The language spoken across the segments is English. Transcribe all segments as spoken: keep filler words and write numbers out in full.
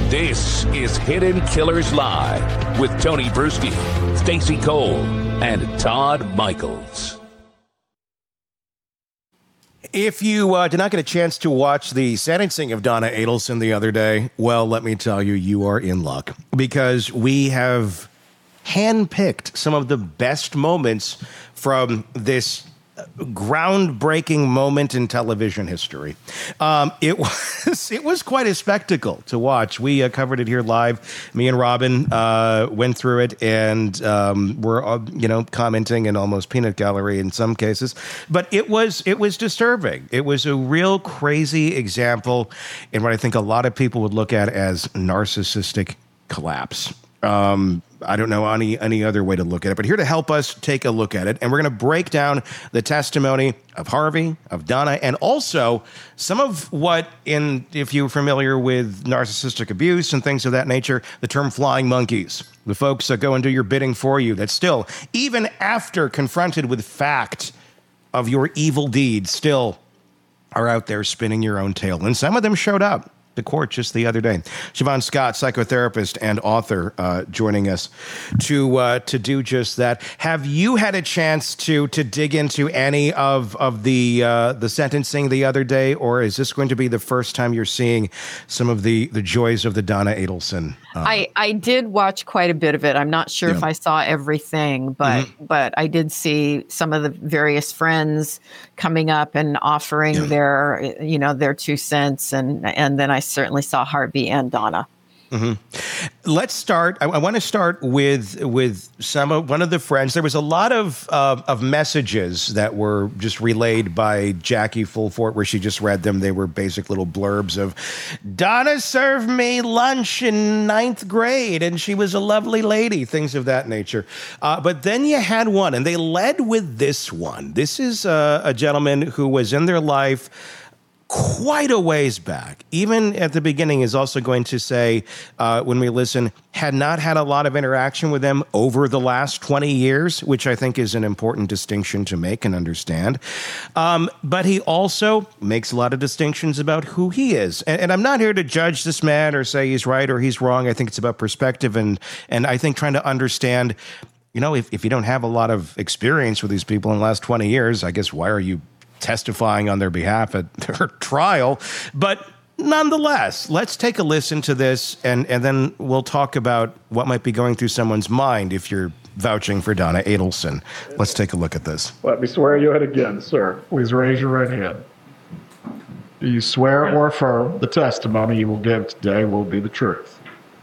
This is Hidden Killers Live with Tony Bruschi, Stacey Cole, and Todd Michaels. If you uh, did not get a chance to watch the sentencing of Donna Adelson the other day, well, let me tell you, you are in luck, because we have handpicked some of the best moments from this groundbreaking moment in television history. Um, it was it was quite a spectacle to watch. We uh, covered it here live. Me and Robin uh, went through it, and um, were uh, you know commenting in almost peanut gallery in some cases. But it was it was disturbing. It was a real crazy example in what I think a lot of people would look at as narcissistic collapse. Um, I don't know any any other way to look at it, but here to help us take a look at it, and we're going to break down the testimony of Harvey, of Donna, and also some of what, in if you're familiar with narcissistic abuse and things of that nature, the term flying monkeys, the folks that go and do your bidding for you, that still, even after confronted with fact of your evil deeds, still are out there spinning your own tale. And some of them showed up the court just the other day. Siobhan Scott, psychotherapist and author, uh, joining us to uh, to do just that. Have you had a chance to to dig into any of of the uh, the sentencing the other day, or is this going to be the first time you're seeing some of the the joys of the Donna Adelson? Uh, I I did watch quite a bit of it. I'm not sure yeah. if I saw everything, but mm-hmm. but I did see some of the various friends coming up and offering yeah. their you know their two cents, and and then I certainly saw Harvey and Donna. Mm-hmm. Let's start. I, I want to start with with some of one of the friends. There was a lot of uh, of messages that were just relayed by Jackie Fulfort, where she just read them. They were basic little blurbs of Donna served me lunch in ninth grade, and she was a lovely lady, things of that nature. Uh, but then you had one, and they led with this one. This is uh, a gentleman who was in their life quite a ways back. Even at the beginning is also going to say, uh, when we listen, had not had a lot of interaction with them over the last twenty years, which I think is an important distinction to make and understand. Um, but he also makes a lot of distinctions about who he is. And, and I'm not here to judge this man or say he's right or he's wrong. I think it's about perspective. And, and I think trying to understand, you know, if, if you don't have a lot of experience with these people in the last twenty years, I guess why are you testifying on their behalf at their trial? But nonetheless, let's take a listen to this, and, and then we'll talk about what might be going through someone's mind if you're vouching for Donna Adelson. Let's take a look at this. Let me swear you in again, sir. Please raise your right hand. Do you swear or affirm the testimony you will give today will be the truth?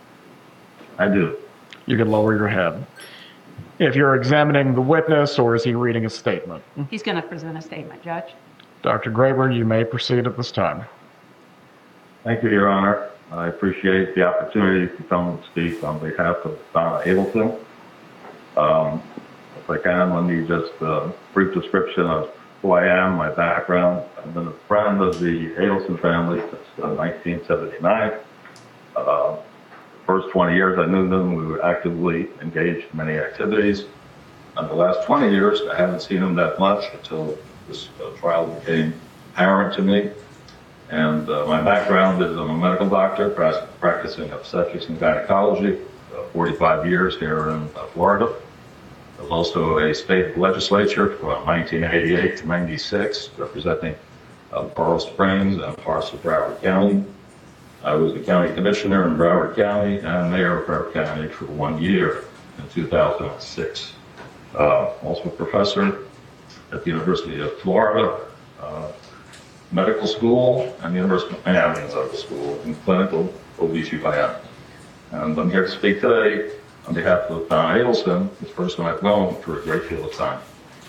I do. You can lower your head. If you're examining the witness, or is he reading a statement? He's going to present a statement, Judge. Doctor Graber, you may proceed at this time. Thank you, Your Honor. I appreciate the opportunity to come and speak on behalf of Donna Adelson. Um, if I can, let me just a uh, brief description of who I am, my background. I've been a friend of the Adelson family since uh, nineteen seventy-nine. Uh, First twenty years I knew them, we were actively engaged in many activities. In the last twenty years, I haven't seen them that much until this uh, trial became apparent to me. And uh, my background is I'm a medical doctor, practicing obstetrics and gynecology, uh, forty-five years here in uh, Florida. I was also a state legislature from nineteen eighty-eight to ninety-six, representing uh, Coral Springs and parts of Broward County. I was the county commissioner in Broward County and mayor of Broward County for one year in two thousand six. Uh, also a professor at the University of Florida uh, Medical School and the University of Miami Medical School in clinical O B G Y N. And I'm here to speak today on behalf of Donna Adelson, this person I've known for a great deal of time.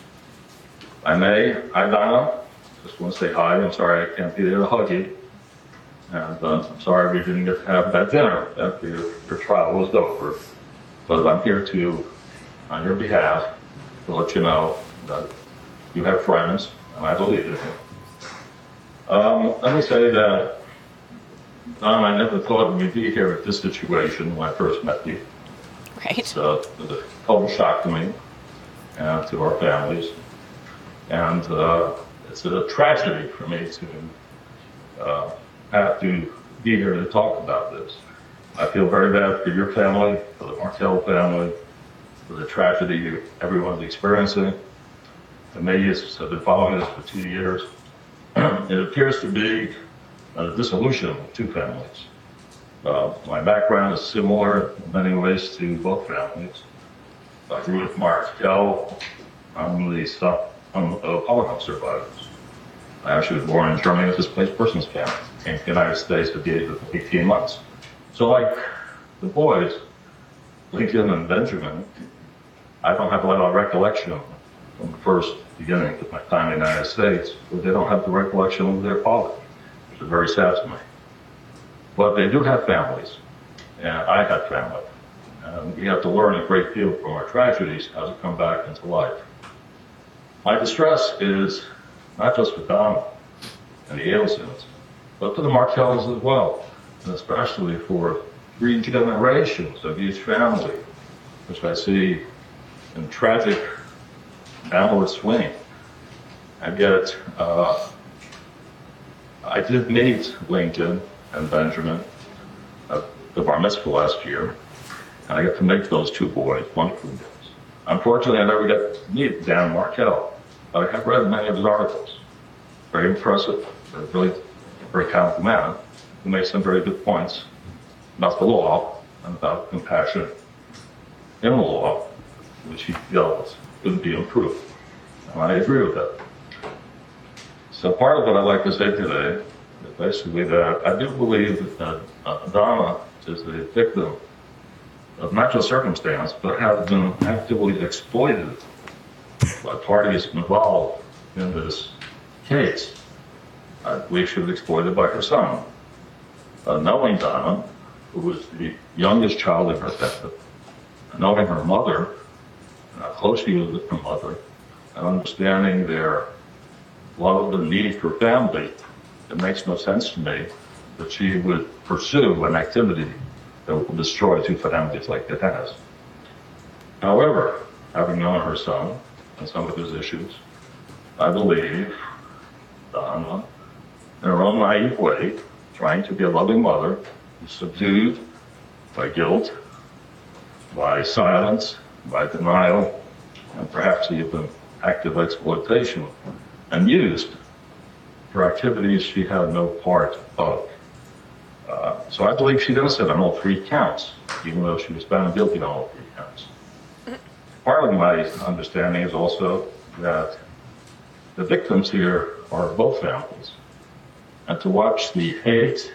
I may, hi Donna, just want to say hi. I'm sorry I can't be there to hug you. And uh, I'm sorry we didn't get to have that dinner after your, your trial was over. But I'm here to, on your behalf, to let you know that you have friends, and I believe in you. Um, let me say that, Don, I never thought we'd be here at this situation when I first met you. Right. It's uh, it was a total shock to me and to our families. And uh, it's a tragedy for me to uh, have to be here to talk about this. I feel very bad for your family, for the Martell family, for the tragedy everyone's experiencing. The media have been following this for two years. It appears to be a dissolution of two families. Uh, my background is similar in many ways to both families. I grew with Martell. I'm the son of Holocaust survivors. I actually was born in Germany with displaced persons family. Came to the United States at the age of eighteen months. So like the boys, Lincoln and Benjamin, I don't have a lot of recollection of them from the first beginning of my time in the United States, but they don't have the recollection of their father, which is very sad to me. But they do have families, and I had family. And we have to learn a great deal from our tragedies how to come back into life. My distress is not just for Donna and the Adelsons, but for the Martells as well, and especially for three generations of each family, which I see in tragic downward swing. And yet, uh, I did meet Lincoln and Benjamin at the bar mitzvah last year, and I got to make those two boys wonderful boys. Unfortunately, I never got to meet Dan Martell, but I have read many of his articles. Very impressive, really very talented man who makes some very good points about the law and about compassion in the law, which he feels could be improved. And I agree with that. So part of what I'd like to say today is basically that I do believe that uh, Donna is a victim of not just circumstance, but has been actively exploited by parties involved in this case. I believe she was exploited by her son. Uh, knowing Donna, who was the youngest child in her family, knowing her mother, and how close she was with her mother, and understanding their love and need for family, it makes no sense to me that she would pursue an activity that will destroy two families like it has. However, having known her son and some of his issues, I believe Donna, in her own naive way, trying to be a loving mother, is subdued by guilt, by silence, by denial, and perhaps even active exploitation, and used for activities she had no part of. Uh, so I believe she's innocent on all three counts, even though she was found guilty on all three counts. Part of my understanding is also that the victims here are both families. And to watch the hate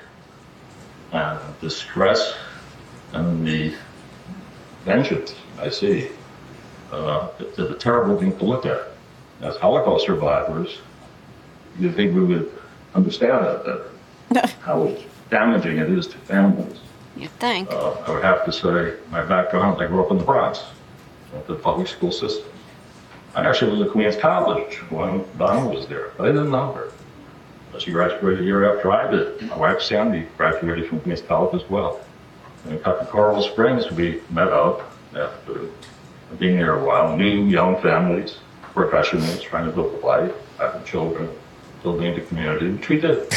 and distress and the vengeance I see uh, is a terrible thing to look at. As Holocaust survivors, you'd think we would understand that, that how damaging it is to families. You think? Uh, I would have to say, my background, I grew up in the Bronx, the public school system. I actually was at Queens College when Donna was there, but I didn't know her. She graduated a year after I did. My wife, Sandy, graduated from Queens College as well. And in Coral Springs, we met up after being there a while, new young families, professionals trying to build a life, having children, building the community, which we did.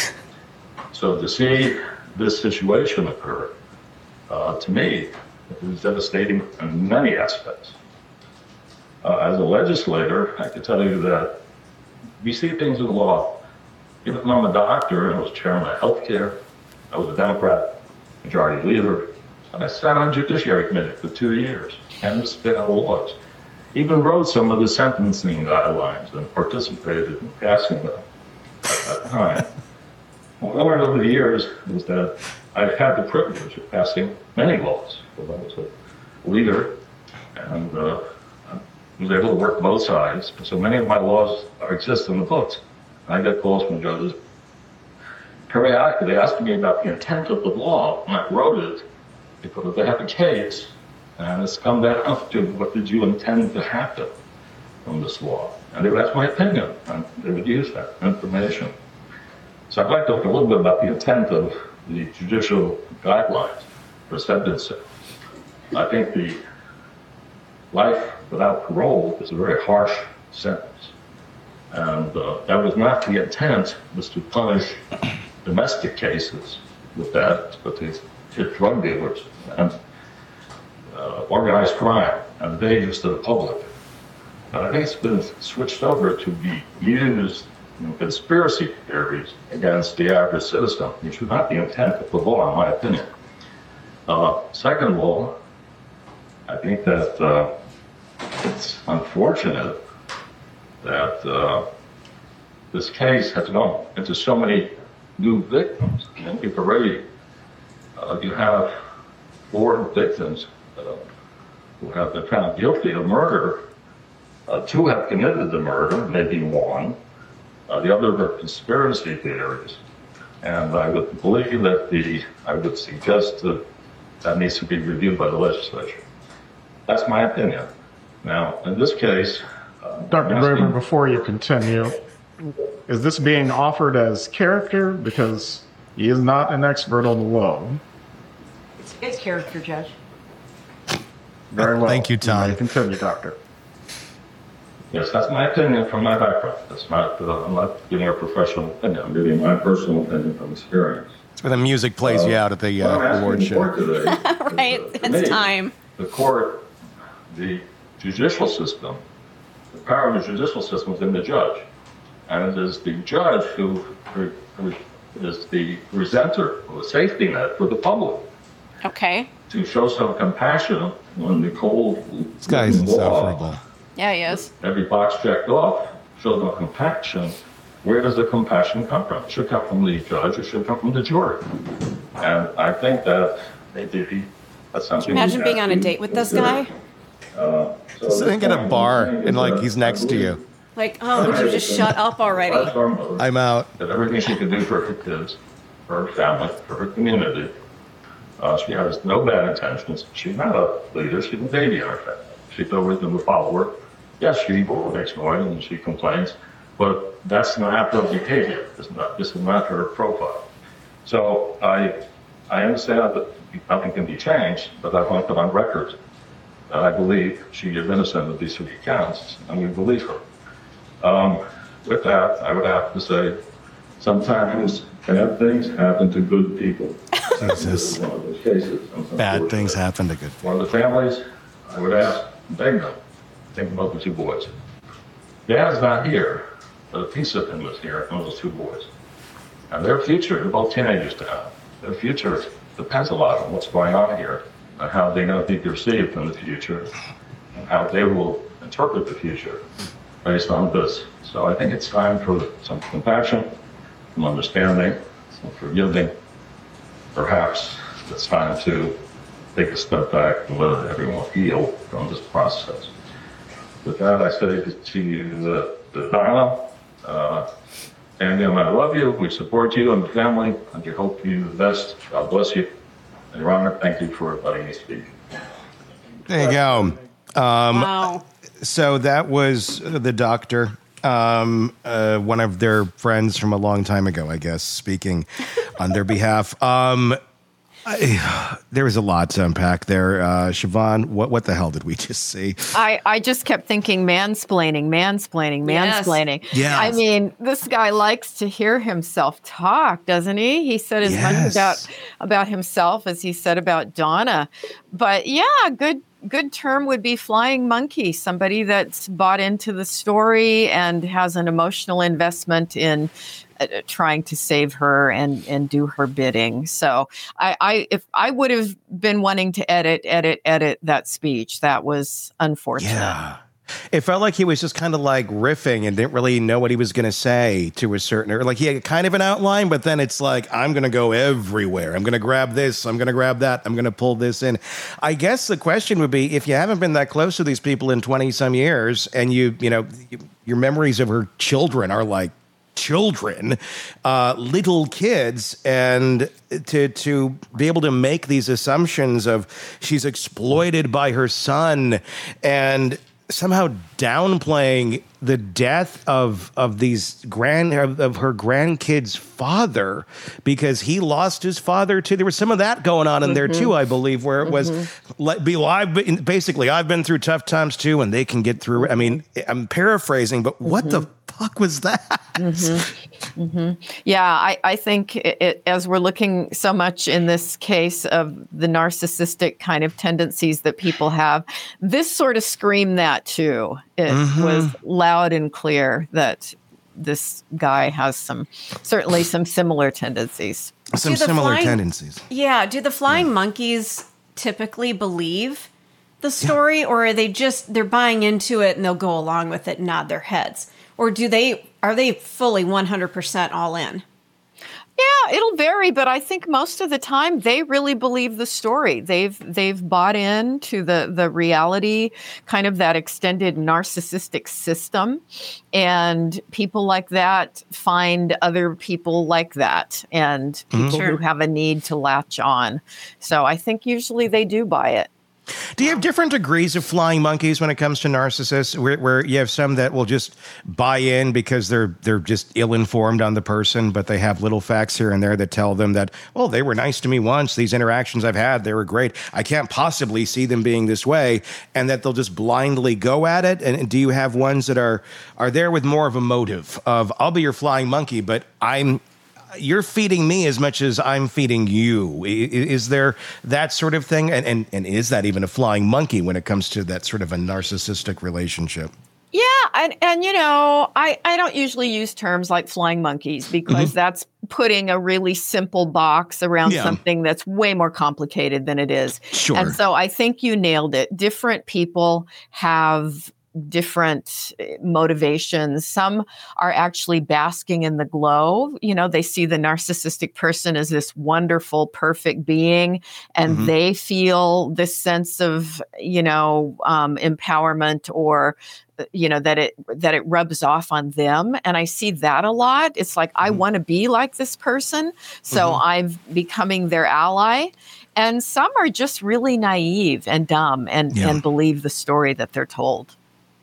So to see this situation occur, uh, to me, it was devastating in many aspects. Uh, as a legislator, I can tell you that we see things in the law. Even though I'm a doctor and I was chairman of healthcare, I was a Democrat, majority leader, and I sat on the Judiciary Committee for two years and spit out laws. Even wrote some of the sentencing guidelines and participated in passing them at that time. What I learned over the years is that I've had the privilege of passing many laws because I was a leader and uh, I was able to work both sides. So many of my laws are, exist in the books. I get calls from judges periodically asking me about the intent of the law, and I wrote it because they have a case, and it's come down to what did you intend to happen from this law? And they would ask my opinion, and they would use that information. So I'd like to talk a little bit about the intent of the judicial guidelines for sentencing. I think the life without parole is a very harsh sentence. And uh, that was not the intent, was to punish domestic cases with that, but to to drug dealers and uh, organized crime and dangerous to the public. But I think it's been switched over to be used in conspiracy theories against the average citizen, which is not the intent of the law, in my opinion. Uh, second of all, I think that uh, it's unfortunate that uh, this case has gone into so many new victims. And if already uh, you have four victims uh, who have been found guilty of murder, uh, two have committed the murder, maybe one. Uh, the other are conspiracy theories. And I would believe that the, I would suggest that that needs to be reviewed by the legislature. That's my opinion. Now, in this case, uh, Doctor Graber, before you continue, is this being offered as character? Because he is not an expert on the law. It's, it's character, Judge. Very well. Thank you, Tom. You may continue, Doctor. Yes, that's my opinion from my background. That's not, uh, I'm not giving a professional opinion. I'm giving my personal opinion from experience. It's where the music plays uh, you out at the uh, award show. Today, right, is, uh, it's me, time. The court, the judicial system, the power of the judicial system is in the judge. And it is the judge who, who is the presenter of a safety net for the public. Okay. To show some compassion when the cold This guy is insufferable. Yeah, he is. Every box checked off shows no compassion. Where does the compassion come from? It should come from the judge. It should come from the jury. And I think that maybe that's something. Imagine being on a date with this guy. Uh, so Sitting at a bar and like he's next to you. Like, oh, would you just shut up already? I'm out. That everything she can do for her kids, for her family, for her community. Uh, she has no bad intentions. She's not a leader. She's a baby in her family. She's always been a follower. Yes, she makes noise and she complains, but that's not her behavior. This is not, this is not her profile. So I, I understand that nothing can be changed, but I want it on record that I believe she is innocent of these three counts, and we believe her. Um, with that, I would have to say, sometimes bad things happen to good people. Jesus. One of those cases. Bad things happen to good people. One of the families, I would ask, beg them, think about the two boys. Dad's not here, but a piece of him is here, and those two boys. And their future, they're both teenagers now. Their future depends a lot on what's going on here, and how they're going to be perceived in the future, and how they will interpret the future based on this. So I think it's time for some compassion, some understanding, some forgiving. Perhaps it's time to take a step back and let everyone heal from this process. With that, I say to you, uh, to Donna, uh, and um, I love you. We support you and the family, and we hope you the best. God bless you. And Your Honor, thank you for letting me speak. There you go. Um, Wow. So that was the doctor, um, uh, one of their friends from a long time ago, I guess, speaking on their behalf. Um, I, there was a lot to unpack there. Uh, Siobhan, what, what the hell did we just see? I, I just kept thinking mansplaining, mansplaining, Yes. mansplaining. Yes. I mean, this guy likes to hear himself talk, doesn't he? He said as Yes. much about about himself as he said about Donna. But yeah, good good term would be flying monkey, somebody that's bought into the story and has an emotional investment in uh, trying to save her and, and do her bidding. So I, I, if I would have been wanting to edit, edit, edit that speech, that was unfortunate. Yeah. It felt like he was just kind of like riffing and didn't really know what he was going to say to a certain, or like he had kind of an outline, but then it's like, I'm going to go everywhere. I'm going to grab this. I'm going to grab that. I'm going to pull this in. I guess the question would be, if you haven't been that close to these people in twenty some years and you, you know, your memories of her children are like children, uh, little kids, and to to be able to make these assumptions of she's exploited by her son and somehow downplaying the death of of these grand of, of her grandkids' father because he lost his father too. There was some of that going on in mm-hmm. there too, I believe, where it was mm-hmm. like, well, I've been, basically I've been through tough times too, and they can get through. I mean, I'm paraphrasing, but what mm-hmm. the fuck was that? Mm-hmm. Mm-hmm. Yeah, I, I think it, it, as we're looking so much in this case of the narcissistic kind of tendencies that people have, this sort of screamed that too. It mm-hmm. was loud and clear that this guy has some, certainly some similar tendencies. Some similar flying, tendencies. Yeah. Do the flying yeah. monkeys typically believe the story, yeah. or are they just, they're buying into it and they'll go along with it and nod their heads? Or do they, are they fully one hundred percent all in? Yeah, it'll vary, but I think most of the time they really believe the story. They've they've bought into the the reality, kind of that extended narcissistic system, and people like that find other people like that, and people mm-hmm. who have a need to latch on. So I think usually they do buy it. Do you have different degrees of flying monkeys when it comes to narcissists, where, where you have some that will just buy in because they're they're just ill-informed on the person, but they have little facts here and there that tell them that, well, they were nice to me once. These interactions I've had, they were great. I can't possibly see them being this way, and that they'll just blindly go at it? And, and do you have ones that are are there with more of a motive of, I'll be your flying monkey, but I'm you're feeding me as much as I'm feeding you? Is there that sort of thing? And, and and is that even a flying monkey when it comes to that sort of a narcissistic relationship? Yeah, and, and you know, I, I don't usually use terms like flying monkeys because mm-hmm. that's putting a really simple box around yeah. something that's way more complicated than it is. Sure. And so I think you nailed it. Different people have different motivations. Some are actually basking in the glow. You know, they see the narcissistic person as this wonderful, perfect being, and mm-hmm. they feel this sense of, you know, um, empowerment, or, you know, that it that it rubs off on them. And I see that a lot. It's like, mm-hmm. I want to be like this person, so mm-hmm. I'm becoming their ally. And some are just really naive and dumb and, yeah. and believe the story that they're told.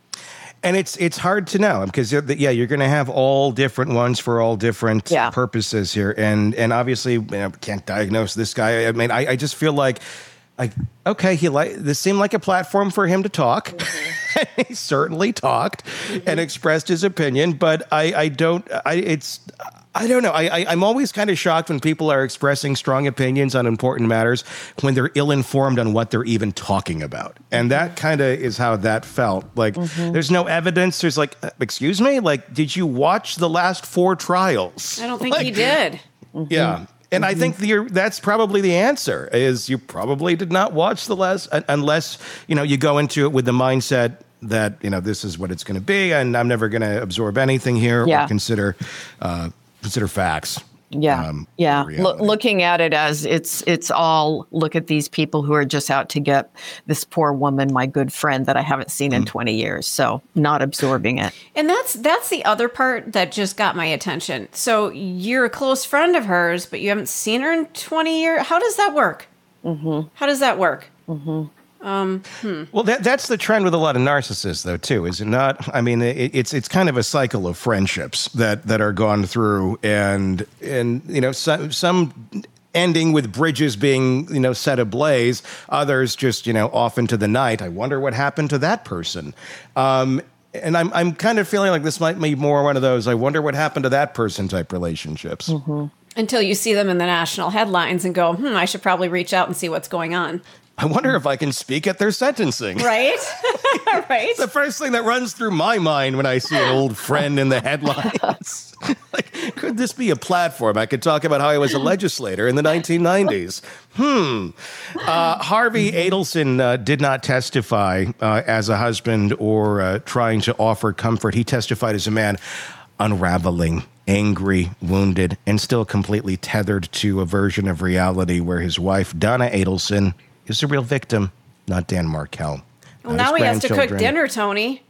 And it's it's hard to know because, yeah, you're going to have all different ones for all different yeah. purposes here. And and obviously, you know, can't diagnose this guy. I mean, I, I just feel like, like okay, he like this seemed like a platform for him to talk. Mm-hmm. He certainly talked mm-hmm. and expressed his opinion. But I, I don't I it's I don't know. I, I, I'm always kind of shocked when people are expressing strong opinions on important matters when they're ill-informed on what they're even talking about. And that kind of is how that felt. Like, mm-hmm. there's no evidence. There's like, uh, excuse me? Like, did you watch the last four trials? I don't think like, he did. Mm-hmm. Yeah. And mm-hmm. I think the, that's probably the answer, is you probably did not watch the last, unless, you know, you go into it with the mindset that, you know, this is what it's going to be, and I'm never going to absorb anything here yeah. or consider uh Consider facts. Yeah, um, yeah. Lo- looking at it as it's it's all, look at these people who are just out to get this poor woman, my good friend that I haven't seen in mm. twenty years. So not absorbing it. And that's that's the other part that just got my attention. So you're a close friend of hers, but you haven't seen her in twenty years. How does that work? Mm-hmm. How does that work? Mm-hmm. Um, hmm. Well, that, that's the trend with a lot of narcissists, though, too, is it not? I mean, it, it's it's kind of a cycle of friendships that, that are gone through, and and you know, some some ending with bridges being, you know, set ablaze. Others just, you know, off into the night. I wonder what happened to that person. Um, and I'm I'm kind of feeling like this might be more one of those, I wonder what happened to that person type relationships. Mm-hmm. Until you see them in the national headlines and go, hmm, I should probably reach out and see what's going on. I wonder if I can speak at their sentencing. Right? Right. It's the first thing that runs through my mind when I see an old friend in the headlines. Like, could this be a platform? I could talk about how I was a legislator in the nineteen nineties. Hmm. Uh, Harvey Adelson uh, did not testify uh, as a husband or uh, trying to offer comfort. He testified as a man unraveling, angry, wounded, and still completely tethered to a version of reality where his wife, Donna Adelson, is the real victim, not Dan Markel. Well, now he has to cook dinner, Tony.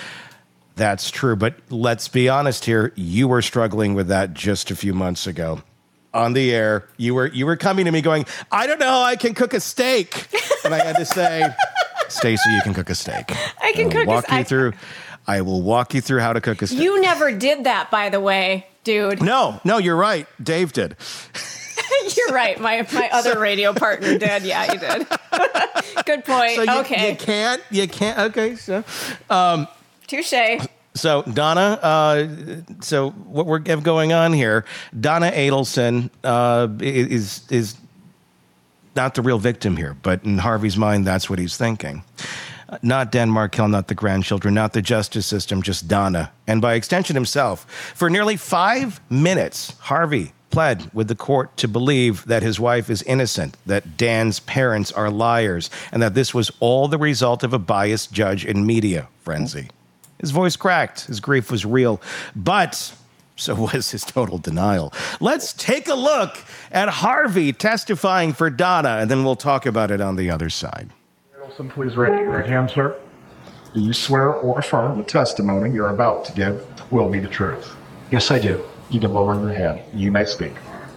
That's true, but let's be honest here. You were struggling with that just a few months ago. On the air, you were you were coming to me going, I don't know, I can cook a steak. And I had to say, Stacey, you can cook a steak. I can I cook walk a you through. I will walk you through how to cook a steak. You never did that, by the way, dude. No, no, you're right. Dave did. You're right. My my other radio partner did. Yeah, you did. Good point. So you, okay. You can't. You can't. Okay. So, um, touche. So Donna, uh, so what we're have going on here, Donna Adelson uh, is is not the real victim here, but in Harvey's mind, that's what he's thinking. Not Dan Markel, not the grandchildren, not the justice system, just Donna, and by extension himself. For nearly five minutes, Harvey pled with the court to believe that his wife is innocent, that Dan's parents are liars, and that this was all the result of a biased judge and media frenzy. His voice cracked. His grief was real. But so was his total denial. Let's take a look at Harvey testifying for Donna, and then we'll talk about it on the other side. Adelson, please raise your right hand, sir. Do you swear or affirm the testimony you're about to give will be the truth? Yes, I do. You can lower your hand. You may speak.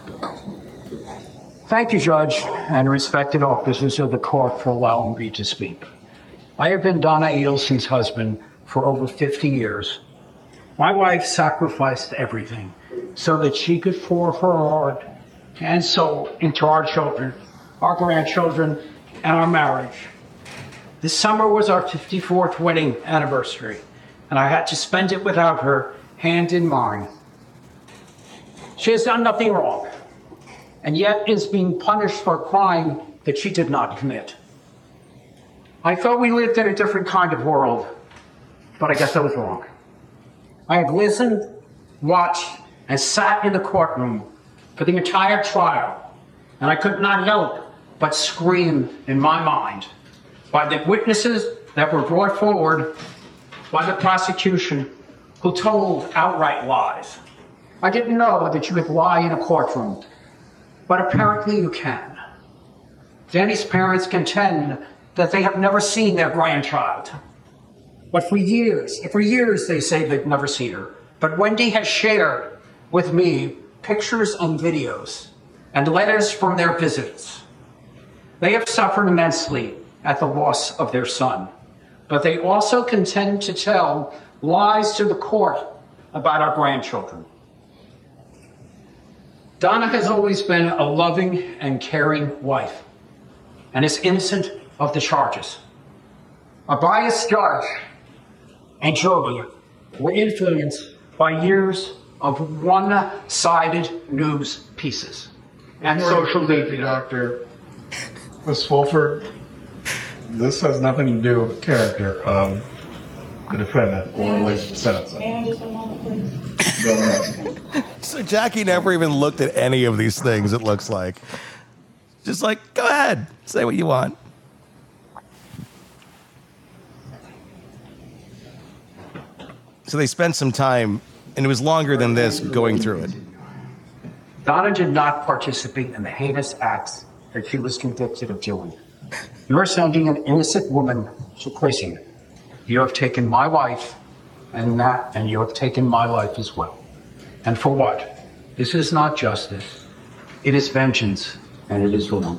Thank you, Judge, and respected officers of the court for allowing me to speak. I have been Donna Adelson's husband for over fifty years. My wife sacrificed everything so that she could pour her heart and soul into our children, our grandchildren, and our marriage. This summer was our fifty-fourth wedding anniversary, and I had to spend it without her, hand in mine. She has done nothing wrong, and yet is being punished for a crime that she did not commit. I thought we lived in a different kind of world, but I guess I was wrong. I have listened, watched, and sat in the courtroom for the entire trial, and I could not help but scream in my mind by the witnesses that were brought forward by the prosecution who told outright lies. I didn't know that you could lie in a courtroom, but apparently you can. Danny's parents contend that they have never seen their grandchild. But for years, for years they say they've never seen her. But Wendy has shared with me pictures and videos and letters from their visits. They have suffered immensely at the loss of their son, but they also contend to tell lies to the court about our grandchildren. Donna has always been a loving and caring wife and is innocent of the charges. A biased judge and jury were influenced by years of one-sided news pieces and social media. Doctor Miz Fulford, this has nothing to do with the character of the defendant or related to sentencing. May I just a moment, please? So Jackie never even looked at any of these things, it looks like. Just like, go ahead, say what you want. So they spent some time, and it was longer than this, going through it. Donna did not participate in the heinous acts that she was convicted of doing. You are sending an innocent woman to prison. You have taken my wife, and that, and you have taken my life as well. And for what? This is not justice. It is vengeance, and it is wrong.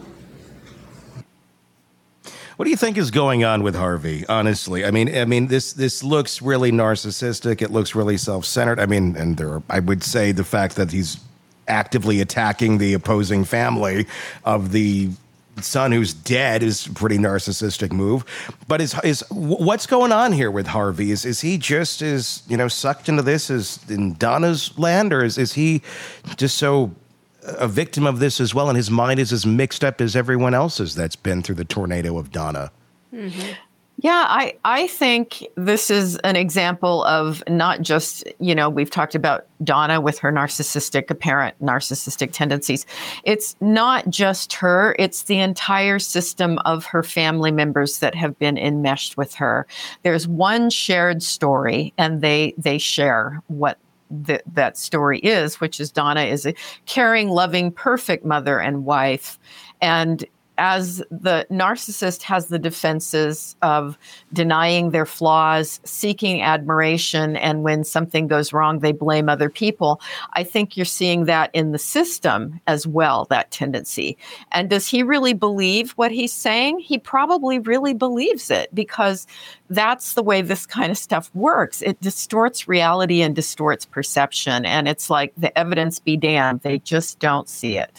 What do you think is going on with Harvey? Honestly, I mean, I mean, this this looks really narcissistic. It looks really self-centered. I mean, and there, are, I would say the fact that he's actively attacking the opposing family of the son who's dead is a pretty narcissistic move. But is is what's going on here with Harvey? Is is he just as, you know, sucked into this as in Donna's land, or is is he just so a victim of this as well, and his mind is as mixed up as everyone else's that's been through the tornado of Donna? Mm-hmm. Yeah, I, I think this is an example of not just, you know, we've talked about Donna with her narcissistic, apparent narcissistic tendencies. It's not just her, it's the entire system of her family members that have been enmeshed with her. There's one shared story, and they they share what That, that story is, which is Donna is a caring, loving, perfect mother and wife. And as the narcissist has the defenses of denying their flaws, seeking admiration, and when something goes wrong, they blame other people. I think you're seeing that in the system as well, that tendency. And does he really believe what he's saying? He probably really believes it, because that's the way this kind of stuff works. It distorts reality and distorts perception. And it's like the evidence be damned. They just don't see it.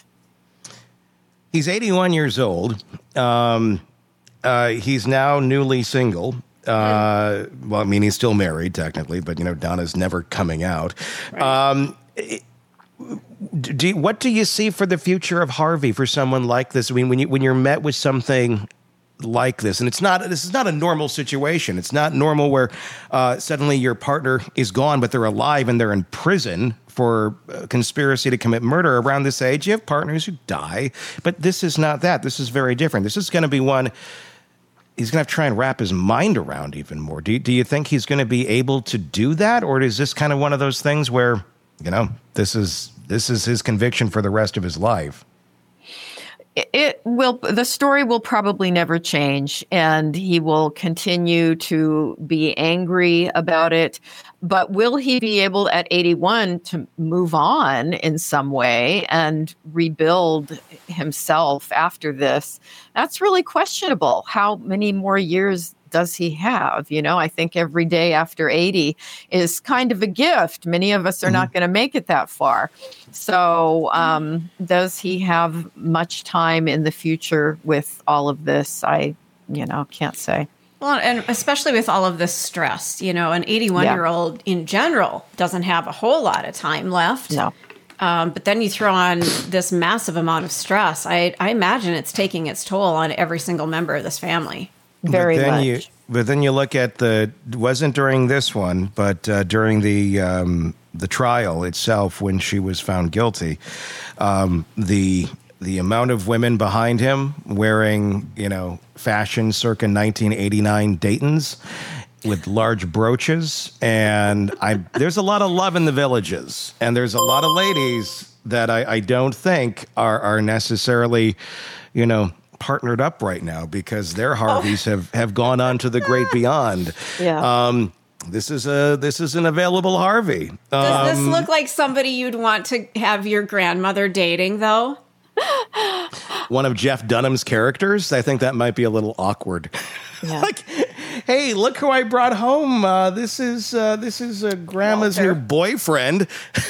He's eighty-one years old. Um, uh, he's now newly single. Uh, well, I mean, he's still married technically, but you know, Donna's never coming out. Right. Um, do you, what do you see for the future of Harvey for someone like this? I mean, when you when you're met with something like this, and it's not this is not a normal situation. It's not normal where uh, suddenly your partner is gone, but they're alive and they're in prison for a conspiracy to commit murder. Around this age, you have partners who die, but this is not that. This is very different. This is going to be one he's going to have to try and wrap his mind around even more. Do you, do you think he's going to be able to do that, or is this kind of one of those things where, you know, this is this is his conviction for the rest of his life? It will, the story will probably never change, and he will continue to be angry about it. But will he be able at eighty-one to move on in some way and rebuild himself after this? That's really questionable. How many more years does he have? You know, I think every day after eighty is kind of a gift. Many of us are mm-hmm. not going to make it that far. So um, does he have much time in the future with all of this? I, you know, can't say. Well, and especially with all of this stress, you know, an eighty-one-year-old yeah. in general doesn't have a whole lot of time left. No. Um, but then you throw on this massive amount of stress. I, I imagine it's taking its toll on every single member of this family. Very but then much. You, but then you look at the, it wasn't during this one, but uh, during the um, the trial itself when she was found guilty, um, the the amount of women behind him wearing, you know, fashion circa nineteen eighty-nine Dayton's with large brooches. And I there's a lot of love in the villages. And there's a lot of ladies that I, I don't think are, are necessarily, you know, partnered up right now because their Harveys oh. have, have gone on to the great beyond. Yeah. Um, this is a this is an available Harvey. Does um, this look like somebody you'd want to have your grandmother dating, though? One of Jeff Dunham's characters? I think that might be a little awkward. Yeah. Like, hey, look who I brought home. Uh, this is uh, this is uh, Grandma's Walter. new boyfriend,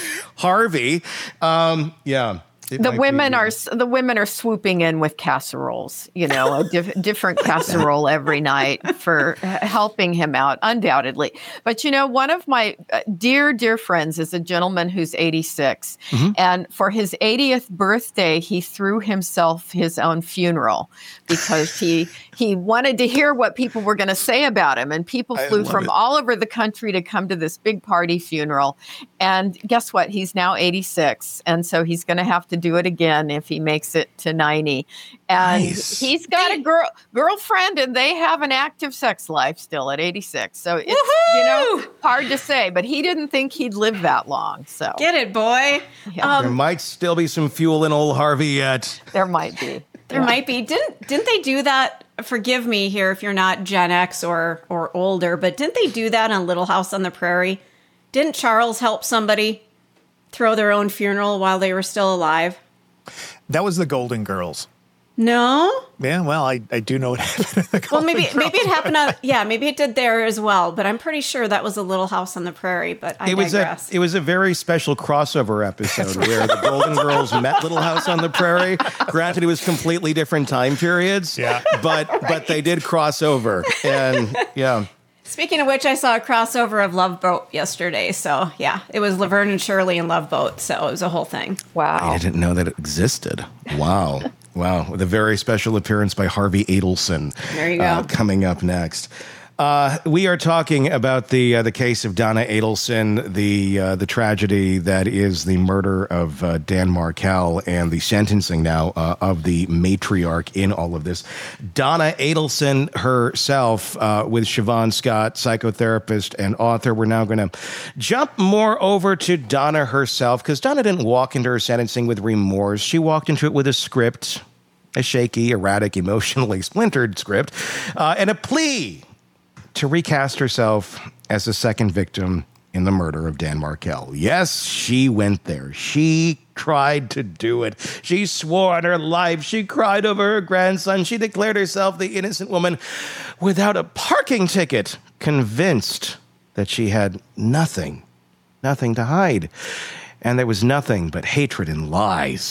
Harvey. Um, yeah. The women be, are the women are swooping in with casseroles, you know, a diff- different casserole every night for helping him out, undoubtedly. But, you know, one of my dear, dear friends is a gentleman who's eighty-six. Mm-hmm. And for his eightieth birthday, he threw himself his own funeral because he he wanted to hear what people were going to say about him. And people flew from it. all over the country to come to this big party funeral. And guess what? He's now eighty-six. And so he's going to have to do it again if he makes it to ninety. And nice. he's got a girl girlfriend, and they have an active sex life still at eighty-six. So it's Woo-hoo! you know hard to say, but he didn't think he'd live that long. So get it, boy. Yeah. Um, there might still be some fuel in old Harvey yet. There might be. There yeah. might be. Didn't didn't they do that? Forgive me here if you're not Gen X or or older, but didn't they do that on Little House on the Prairie? Didn't Charles help somebody throw their own funeral while they were still alive? That was the Golden Girls. No? Yeah, well, I, I do know what happened in the Golden Well, maybe Girls. maybe it happened on, yeah, maybe it did there as well, but I'm pretty sure that was a Little House on the Prairie, but I it was digress. A, it was a very special crossover episode where the Golden Girls met Little House on the Prairie. Granted, it was completely different time periods, yeah. but right. but they did cross over, and yeah. Speaking of which, I saw a crossover of Love Boat yesterday. So, yeah, it was Laverne and Shirley in Love Boat. So it was a whole thing. Wow. I didn't know that it existed. Wow. Wow. With a very special appearance by Harvey Adelson. There you go. Uh, coming up next. Uh, we are talking about the uh, the case of Donna Adelson, the uh, the tragedy that is the murder of uh, Dan Markel, and the sentencing now uh, of the matriarch in all of this. Donna Adelson herself, uh, with Siobhan Scott, psychotherapist and author. We're now going to jump more over to Donna herself, because Donna didn't walk into her sentencing with remorse. She walked into it with a script, a shaky, erratic, emotionally splintered script, uh, and a plea to recast herself as the second victim in the murder of Dan Markel. Yes, she went there. She tried to do it. She swore on her life. She cried over her grandson. She declared herself the innocent woman without a parking ticket, convinced that she had nothing, nothing to hide. And there was nothing but hatred and lies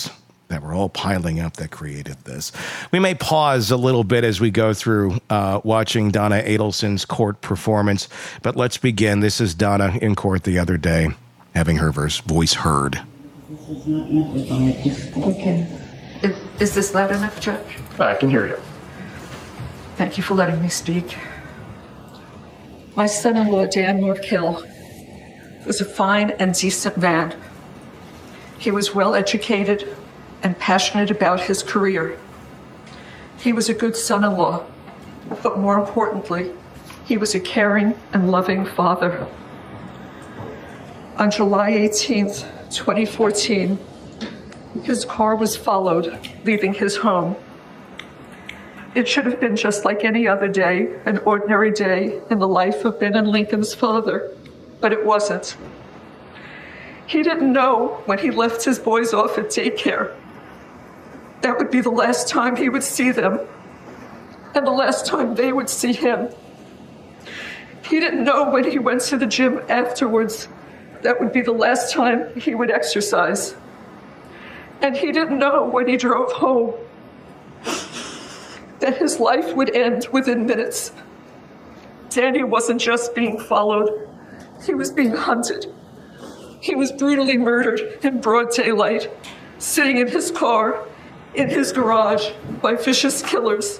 that were all piling up that created this. We may pause a little bit as we go through uh, watching Donna Adelson's court performance, but let's begin. This is Donna in court the other day, having her verse, voice heard. This is not amplified. Okay. Is, is this loud enough, Judge? I can hear you. Thank you for letting me speak. My son-in-law, Dan Morkill, was a fine and decent man. He was well educated and passionate about his career. He was a good son-in-law, but more importantly, he was a caring and loving father. On July eighteenth, twenty fourteen, his car was followed, leaving his home. It should have been just like any other day, an ordinary day in the life of Ben and Lincoln's father, but it wasn't. He didn't know when he left his boys off at daycare that would be the last time he would see them, and the last time they would see him. He didn't know when he went to the gym afterwards that would be the last time he would exercise. And he didn't know when he drove home that his life would end within minutes. Danny wasn't just being followed, he was being hunted. He was brutally murdered in broad daylight, sitting in his car, in his garage, by vicious killers.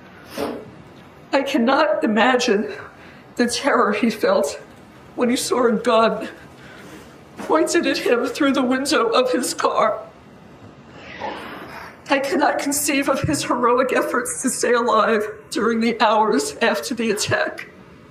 I cannot imagine the terror he felt when he saw a gun pointed at him through the window of his car. I cannot conceive of his heroic efforts to stay alive during the hours after the attack.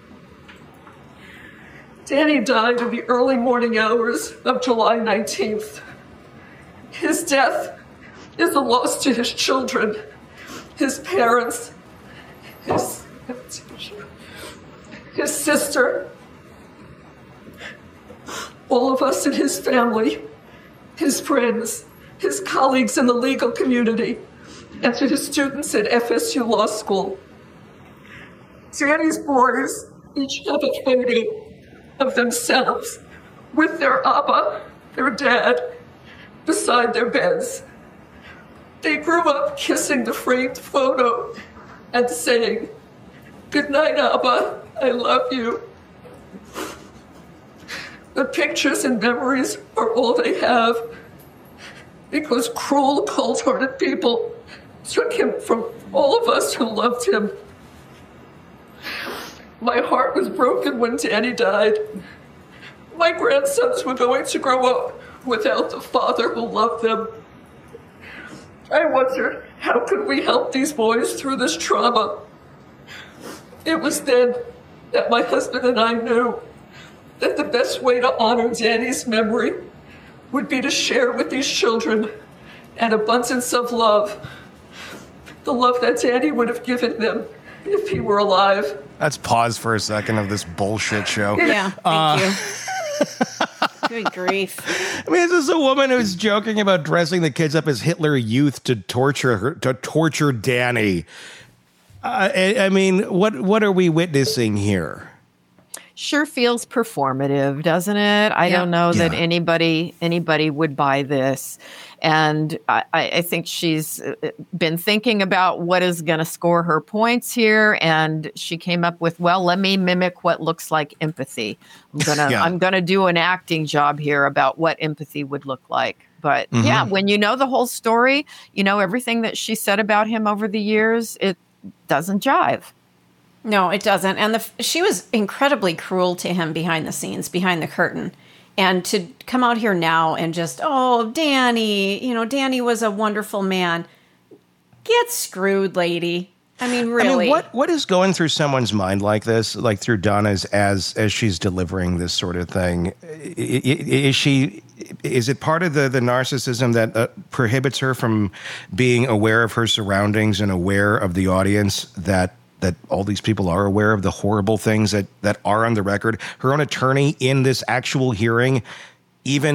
Danny died in the early morning hours of July nineteenth. His death is a loss to his children, his parents, his, his sister, all of us in his family, his friends, his colleagues in the legal community, and to his students at F S U Law School. Danny's boys each have a photo of themselves with their Abba, their dad, beside their beds. They grew up kissing the framed photo and saying, "Good night, Abba, I love you." The pictures and memories are all they have because cruel, cold-hearted people took him from all of us who loved him. My heart was broken when Danny died. My grandsons were going to grow up without the father who loved them. I wondered, how could we help these boys through this trauma? It was then that my husband and I knew that the best way to honor Danny's memory would be to share with these children an abundance of love, the love that Danny would have given them if he were alive. Let's pause for a second of this bullshit show. Yeah, thank uh, you. Good grief. I mean, this is a woman who's joking about dressing the kids up as Hitler Youth to torture her, to torture Danny. Uh, I, I mean, what what are we witnessing here? Sure feels performative, doesn't it? I yeah. don't know yeah. that anybody anybody would buy this. And I, I think she's been thinking about what is going to score her points here, and she came up with, well, let me mimic what looks like empathy. I'm gonna yeah. I'm gonna do an acting job here about what empathy would look like. But mm-hmm. yeah, when you know the whole story, you know everything that she said about him over the years, it doesn't jive. No, it doesn't. And the, she was incredibly cruel to him behind the scenes, behind the curtain. And to come out here now and just, oh, Danny, you know, Danny was a wonderful man. Get screwed, lady. I mean, really. I mean, what what is going through someone's mind like this, like through Donna's, as as she's delivering this sort of thing? Is she, is it part of the, the narcissism that uh, prohibits her from being aware of her surroundings and aware of the audience, that that all these people are aware of the horrible things that, that are on the record? Her own attorney in this actual hearing even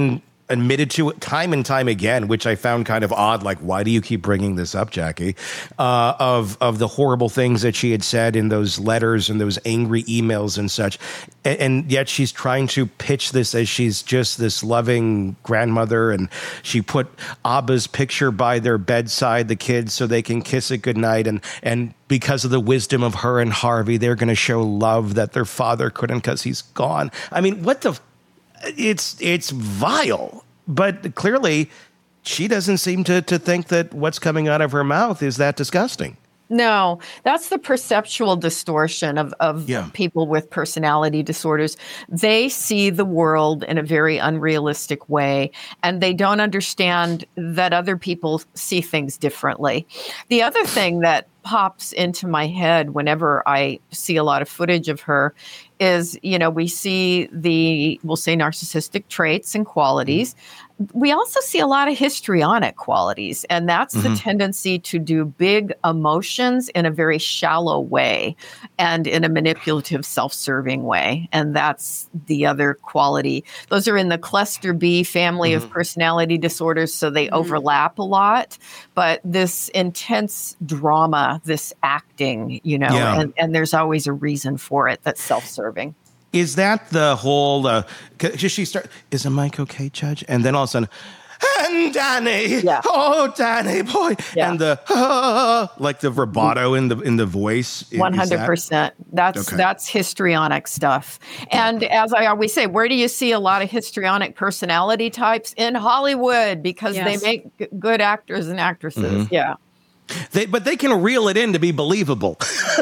admitted to it time and time again, which I found kind of odd. Like, why do you keep bringing this up, Jackie? Uh, of of the horrible things that she had said in those letters and those angry emails and such. And, and yet she's trying to pitch this as she's just this loving grandmother. And she put Abba's picture by their bedside, the kids, so they can kiss it goodnight. And, and because of the wisdom of her and Harvey, they're going to show love that their father couldn't because he's gone. I mean, what the... It's it's vile, but clearly she doesn't seem to, to think that what's coming out of her mouth is that disgusting. No, that's the perceptual distortion of, of Yeah. people with personality disorders. They see the world in a very unrealistic way, and they don't understand that other people see things differently. The other thing that pops into my head whenever I see a lot of footage of her is, you know, we see the, we'll say, narcissistic traits and qualities. We also see a lot of histrionic qualities, and that's Mhm. the tendency to do big emotions in a very shallow way and in a manipulative, self-serving way. And that's the other quality. Those are in the cluster B family of personality disorders, so they overlap a lot. But this intense drama, this acting, you know, Yeah. and, and there's always a reason for it that's self-serving. Is that the whole, uh, c- she start, is the mic okay, Judge? And then all of a sudden, and Danny, oh, Danny, boy. And the, ah, like the vibrato in the in the voice. I- One is hundred that- percent. That's Okay. that's histrionic stuff. And as I always say, where do you see a lot of histrionic personality types? In Hollywood, because Yes. they make g- good actors and actresses. Mhm. Yeah. They, but they can reel it in to be believable.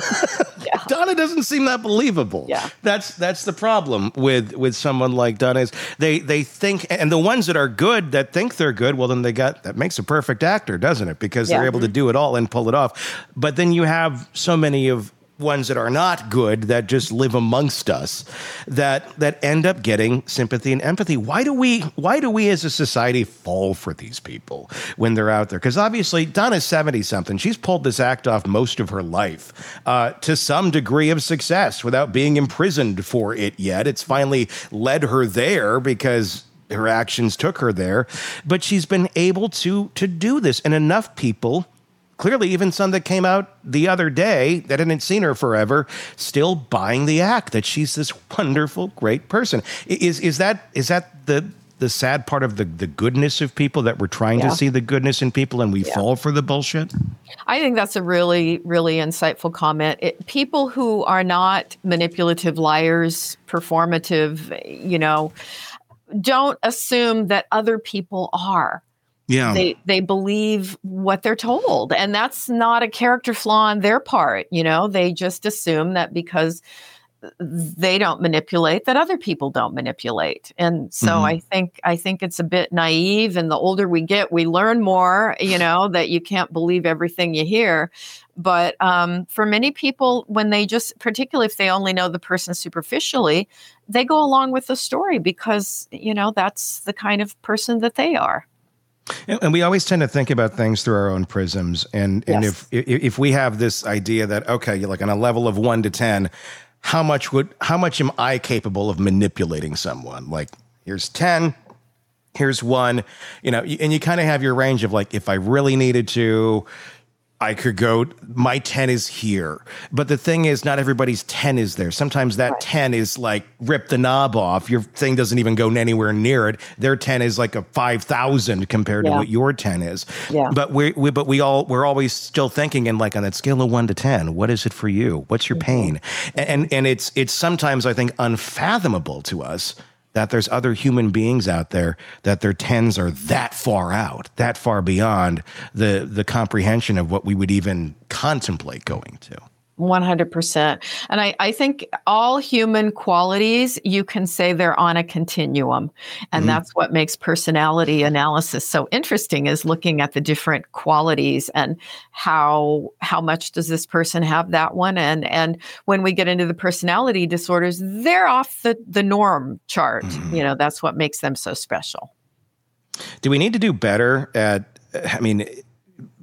Donna doesn't seem that believable. Yeah. That's that's the problem with with someone like Donna is they they think, and the ones that are good that think they're good, well then they got, that makes a perfect actor, doesn't it? Because they're Yeah. able to do it all and pull it off. But then you have so many of ones that are not good that just live amongst us that that end up getting sympathy and empathy. Why do we why do we as a society fall for these people when they're out there? Because obviously Donna's seventy something. She's pulled this act off most of her life uh, to some degree of success without being imprisoned for it yet. It's finally led her there because her actions took her there. But she's been able to to do this, and enough people, clearly, even some that came out the other day that hadn't seen her forever, still buying the act that she's this wonderful, great person. I- Is is that is that the the sad part of the the goodness of people, that we're trying Yeah. to see the goodness in people and we Yeah. fall for the bullshit? I think that's a really, really insightful comment. It, people who are not manipulative liars, performative, you know, don't assume that other people are. Yeah. They they believe what they're told, and that's not a character flaw on their part. You know, they just assume that because they don't manipulate, that other people don't manipulate. And so Mhm. I think I think it's a bit naive, and the older we get, we learn more, you know, that you can't believe everything you hear. But um, for many people, when they just, particularly if they only know the person superficially, they go along with the story because, you know, that's the kind of person that they are. And and we always tend to think about things through our own prisms. And and Yes. if, if if we have this idea that, okay, you're like on a level of one to ten, how much would how much am I capable of manipulating someone? Like, here's ten, here's one, you know, and you kind of have your range of like, if I really needed to, I could go, my ten is here. But the thing is, not everybody's ten is there. Sometimes that ten is like, rip the knob off. Your thing doesn't even go anywhere near it. Their ten is like a five thousand compared to Yeah. what your ten is. Yeah. But we, we, but we all, we're always still thinking in like on that scale of one to ten, what is it for you? What's your pain? And, and it's, it's sometimes I think unfathomable to us that there's other human beings out there that their tens are that far out, that far beyond the the comprehension of what we would even contemplate going to. one hundred percent. And I, I think all human qualities, you can say they're on a continuum. And Mhm. that's what makes personality analysis so interesting, is looking at the different qualities and how how much does this person have that one. And and when we get into the personality disorders, they're off the, the norm chart. You know, that's what makes them so special. Do we need to do better at, I mean,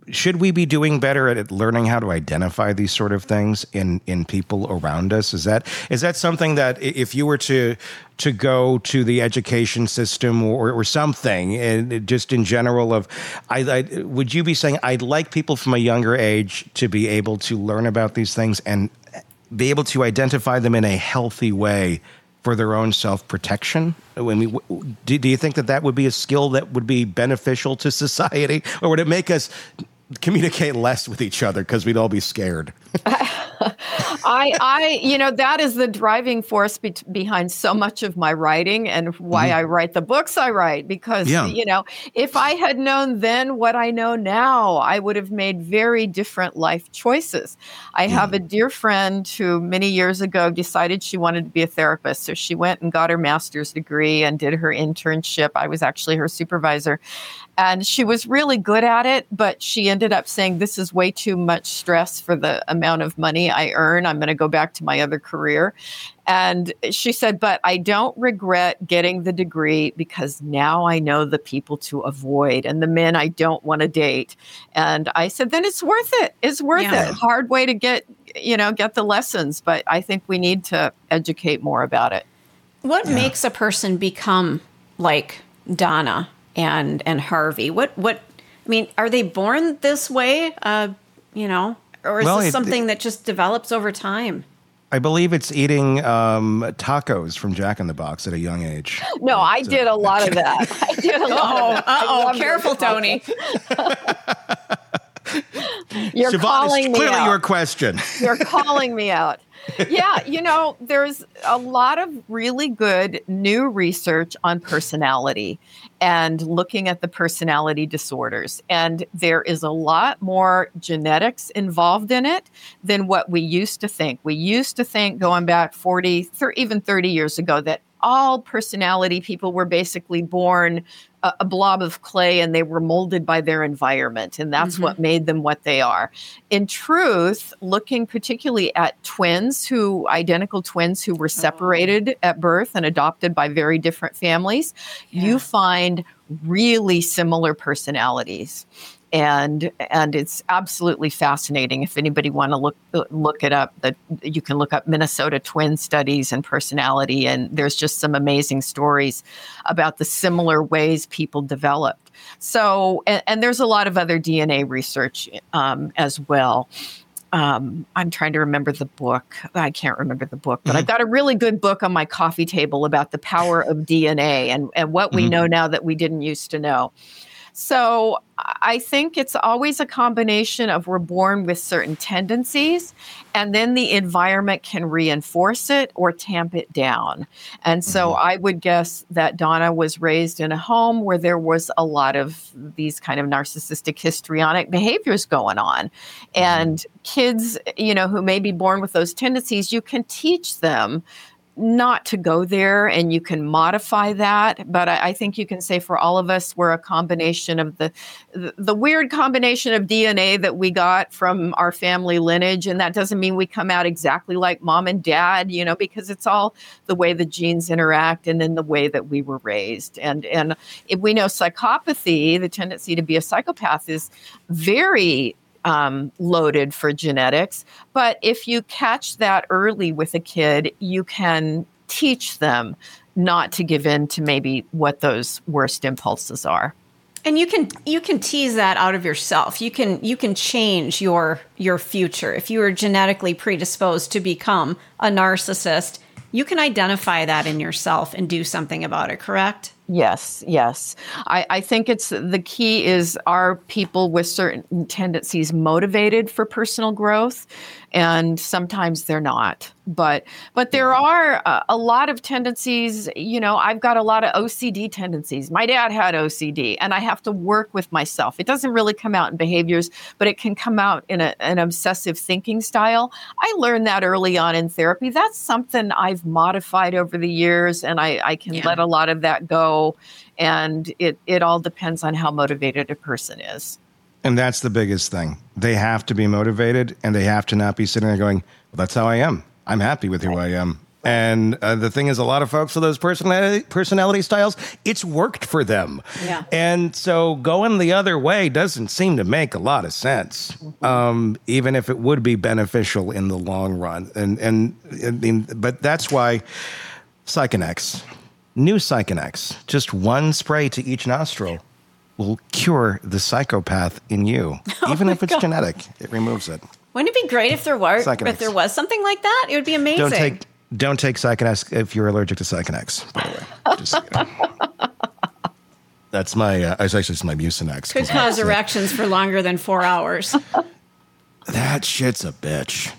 should we be doing better at learning how to identify these sort of things in, in people around us? Is that is that something that if you were to to go to the education system or, or something, and just in general, of I, I would you be saying I'd like people from a younger age to be able to learn about these things and be able to identify them in a healthy way for their own self-protection? I mean, do, do you think that that would be a skill that would be beneficial to society, or would it make us communicate less with each other because we'd all be scared? I, I, you know, that is the driving force be- behind so much of my writing and why mm-hmm. I write the books I write. Because, yeah. you know, if I had known then what I know now, I would have made very different life choices. I mm-hmm. have a dear friend who many years ago decided she wanted to be a therapist. So she went and got her master's degree and did her internship. I was actually her supervisor. And she was really good at it, but she ended up saying, this is way too much stress for the amount of money I earn. I'm going to go back to my other career. And she said, but I don't regret getting the degree because now I know the people to avoid and the men I don't want to date. And I said, then it's worth it. It's worth yeah. it. Hard way to get, you know, get the lessons. But I think we need to educate more about it. What yeah. makes a person become like Donna and and Harvey? What what I mean, are they born this way? Uh, you know, or is well, this it, something it, that just develops over time? I believe it's eating um, tacos from Jack in the Box at a young age. No, but, I did a lot of that. I did a lot. Oh, of that. oh, careful, Tony. You're Siobhan, calling me clearly out. your question. You're calling me out. Yeah, you know, there's a lot of really good new research on personality and looking at the personality disorders. And there is a lot more genetics involved in it than what we used to think. We used to think, going back forty, thirty, even thirty years ago, that all personality people were basically born a, a blob of clay and they were molded by their environment. And that's mm-hmm. what made them what they are. In truth, looking particularly at twins who, identical twins who were separated oh. at birth and adopted by very different families, yeah. you find really similar personalities. And and it's absolutely fascinating. If anybody want to look look it up, that you can look up Minnesota twin studies and personality, and there's just some amazing stories about the similar ways people developed. So, and, and there's a lot of other D N A research um, as well. Um, I'm trying to remember the book. I can't remember the book, but mm-hmm. I've got a really good book on my coffee table about the power of D N A and, and what we mm-hmm. know now that we didn't used to know. So I think it's always a combination of we're born with certain tendencies, and then the environment can reinforce it or tamp it down. And so mm-hmm. I would guess that Donna was raised in a home where there was a lot of these kind of narcissistic histrionic behaviors going on. Mm-hmm. And kids, you know, who may be born with those tendencies, you can teach them not to go there, and you can modify that. But I, I think you can say for all of us, we're a combination of the, the the weird combination of D N A that we got from our family lineage. And that doesn't mean we come out exactly like mom and dad, you know, because it's all the way the genes interact and then the way that we were raised. And, and if we know psychopathy, the tendency to be a psychopath is very Um, loaded for genetics. But if you catch that early with a kid, you can teach them not to give in to maybe what those worst impulses are. And you can you can tease that out of yourself. You can you can change your your future. If you are genetically predisposed to become a narcissist, you can identify that in yourself and do something about it, correct? Yes, yes. I, I think it's the key is, are people with certain tendencies motivated for personal growth? And sometimes they're not. But but there are a, a lot of tendencies. You know, I've got a lot of O C D tendencies. My dad had O C D, and I have to work with myself. It doesn't really come out in behaviors, but it can come out in a, an obsessive thinking style. I learned that early on in therapy. That's something I've modified over the years, and I, I can yeah. let a lot of that go. And it, it all depends on how motivated a person is. And that's the biggest thing. They have to be motivated, and they have to not be sitting there going, well, that's how I am. I'm happy with who I am. And uh, the thing is, a lot of folks with those personality, personality styles, it's worked for them. Yeah. And so going the other way doesn't seem to make a lot of sense, um, even if it would be beneficial in the long run. And, and I mean, but that's why Psychonex, new Psychonex, just one spray to each nostril will cure the psychopath in you. Oh even if it's God. genetic, it removes it. Wouldn't it be great if there were Psychonex. if there was something like that? It would be amazing. Don't take don't take Psychonex if you're allergic to Psychonex, by the way. Just, you know. That's my uh, it's actually it's my Mucinex. Could cause erections for longer than four hours. That shit's a bitch.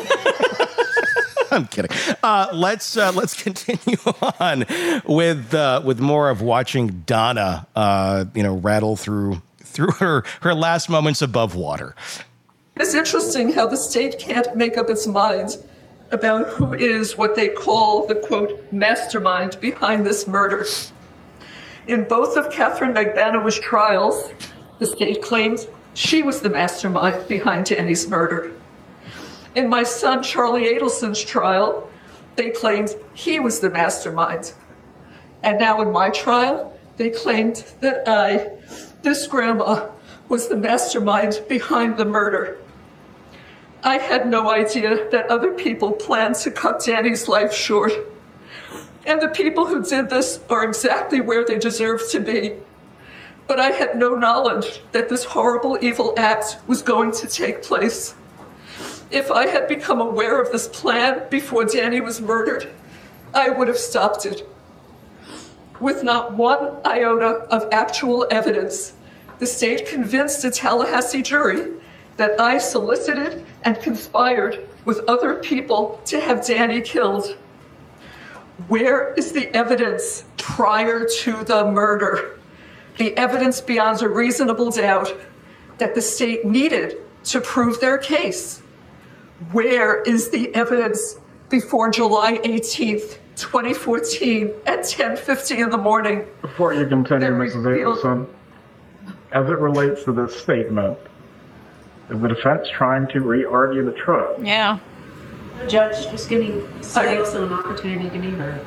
I'm kidding. Uh, let's uh, let's continue on with uh, with more of watching Donna, uh, you know, rattle through through her her last moments above water. It's interesting how the state can't make up its mind about who is what they call the, quote, mastermind behind this murder. In both of Catherine Magbanaway's trials, the state claims she was the mastermind behind Danny's murder. In my son Charlie Adelson's trial, they claimed he was the mastermind. And now in my trial, they claimed that I, this grandma, was the mastermind behind the murder. I had no idea that other people planned to cut Danny's life short. And the people who did this are exactly where they deserve to be. But I had no knowledge that this horrible, evil act was going to take place. If I had become aware of this plan before Danny was murdered, I would have stopped it. With not one iota of actual evidence, the state convinced a Tallahassee jury that I solicited and conspired with other people to have Danny killed. Where is the evidence prior to the murder? The evidence beyond a reasonable doubt that the state needed to prove their case. Where is the evidence before July eighteenth, twenty fourteen at ten fifty in the morning? Before you continue, There Missus we feel- Adelson, as it relates to this statement, is the defense trying to re-argue the trial? Yeah. Judge, just giving Adelson an opportunity to be heard.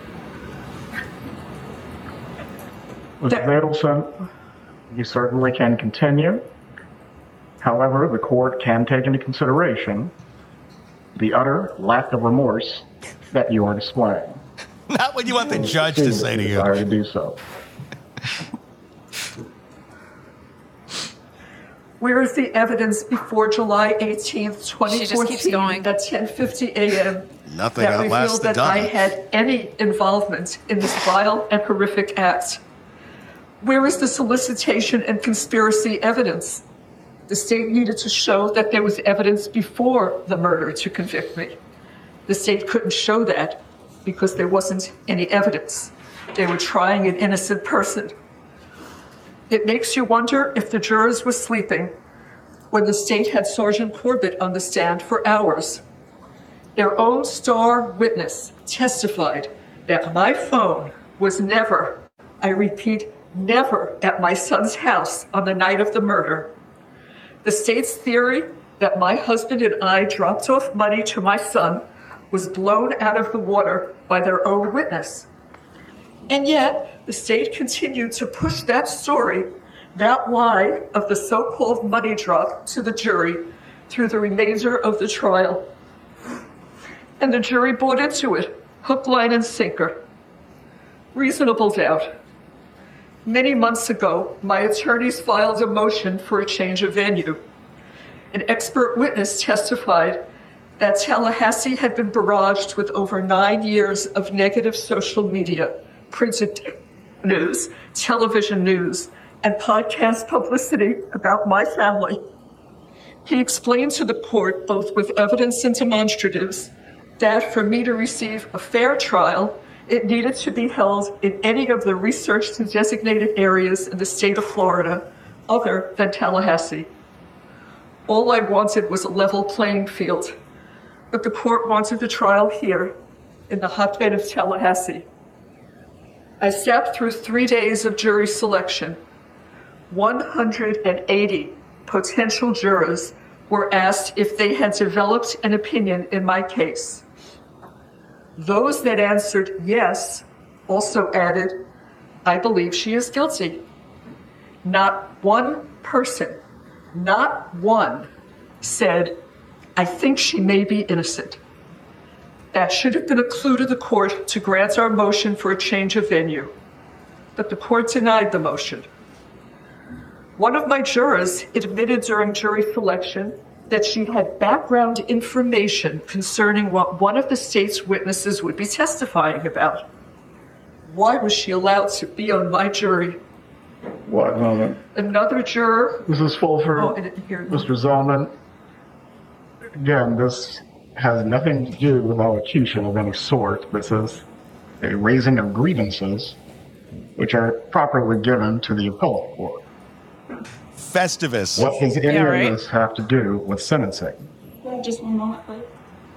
Missus Adelson, you certainly can continue. However, the court can take into consideration the utter lack of remorse that you are displaying. Not what you want the judge to say to you. Desire to do so. Where is the evidence before July eighteenth, twenty She just keeps fourteen going. at ten fifty a.m. Nothing that outlasts revealed the that I Donna. had any involvement in this vile and horrific act? Where is the solicitation and conspiracy evidence? The state needed to show that there was evidence before the murder to convict me. The state couldn't show that because there wasn't any evidence. They were trying an innocent person. It makes you wonder if the jurors were sleeping when the state had Sergeant Corbett on the stand for hours. Their own star witness testified that my phone was never, I repeat, never at my son's house on the night of the murder. The state's theory that my husband and I dropped off money to my son was blown out of the water by their own witness. And yet, the state continued to push that story, that lie of the so-called money drop to the jury through the remainder of the trial. And the jury bought into it, hook, line, and sinker. Reasonable doubt. Many months ago, my attorneys filed a motion for a change of venue. An expert witness testified that Tallahassee had been barraged with over nine years of negative social media, printed news, television news, and podcast publicity about my family. He explained to the court, both with evidence and demonstratives, that for me to receive a fair trial, it needed to be held in any of the researched and designated areas in the state of Florida other than Tallahassee. All I wanted was a level playing field, but the court wanted the trial here in the hotbed of Tallahassee. I sat through three days of jury selection. one hundred eighty potential jurors were asked if they had developed an opinion in my case. Those that answered yes also added, I believe she is guilty. Not one person, not one, said, I think she may be innocent. That should have been a clue to the court to grant our motion for a change of venue. But the court denied the motion. One of my jurors admitted during jury selection that she had background information concerning what one of the state's witnesses would be testifying about. Why was she allowed to be on my jury? What moment? Another juror. Missus Fulford, Oh, I didn't hear. Mister Zellman, again, this has nothing to do with elocution of any sort. This is a raising of grievances, which are properly given to the appellate court. Festivus. What does any Yeah, right. of this have to do with sentencing? Well, just one more. But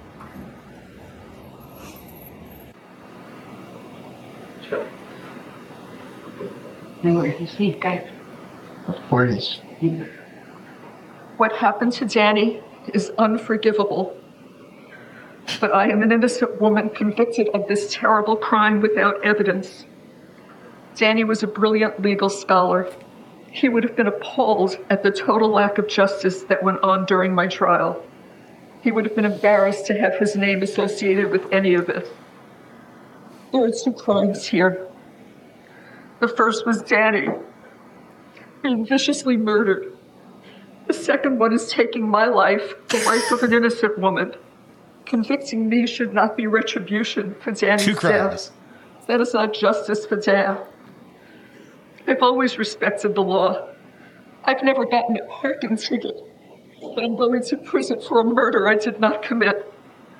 Please. What happened to Danny is unforgivable. But I am an innocent woman convicted of this terrible crime without evidence. Danny was a brilliant legal scholar. He would have been appalled at the total lack of justice that went on during my trial. He would have been embarrassed to have his name associated with any of it. There are two crimes here. The first was Danny being viciously murdered. The second one is taking my life, the life of an innocent woman. Convicting me should not be retribution for Danny's Two crimes. death. That is not justice for Dan. I've always respected the law. I've never gotten a parking ticket, but I'm going to prison for a murder I did not commit.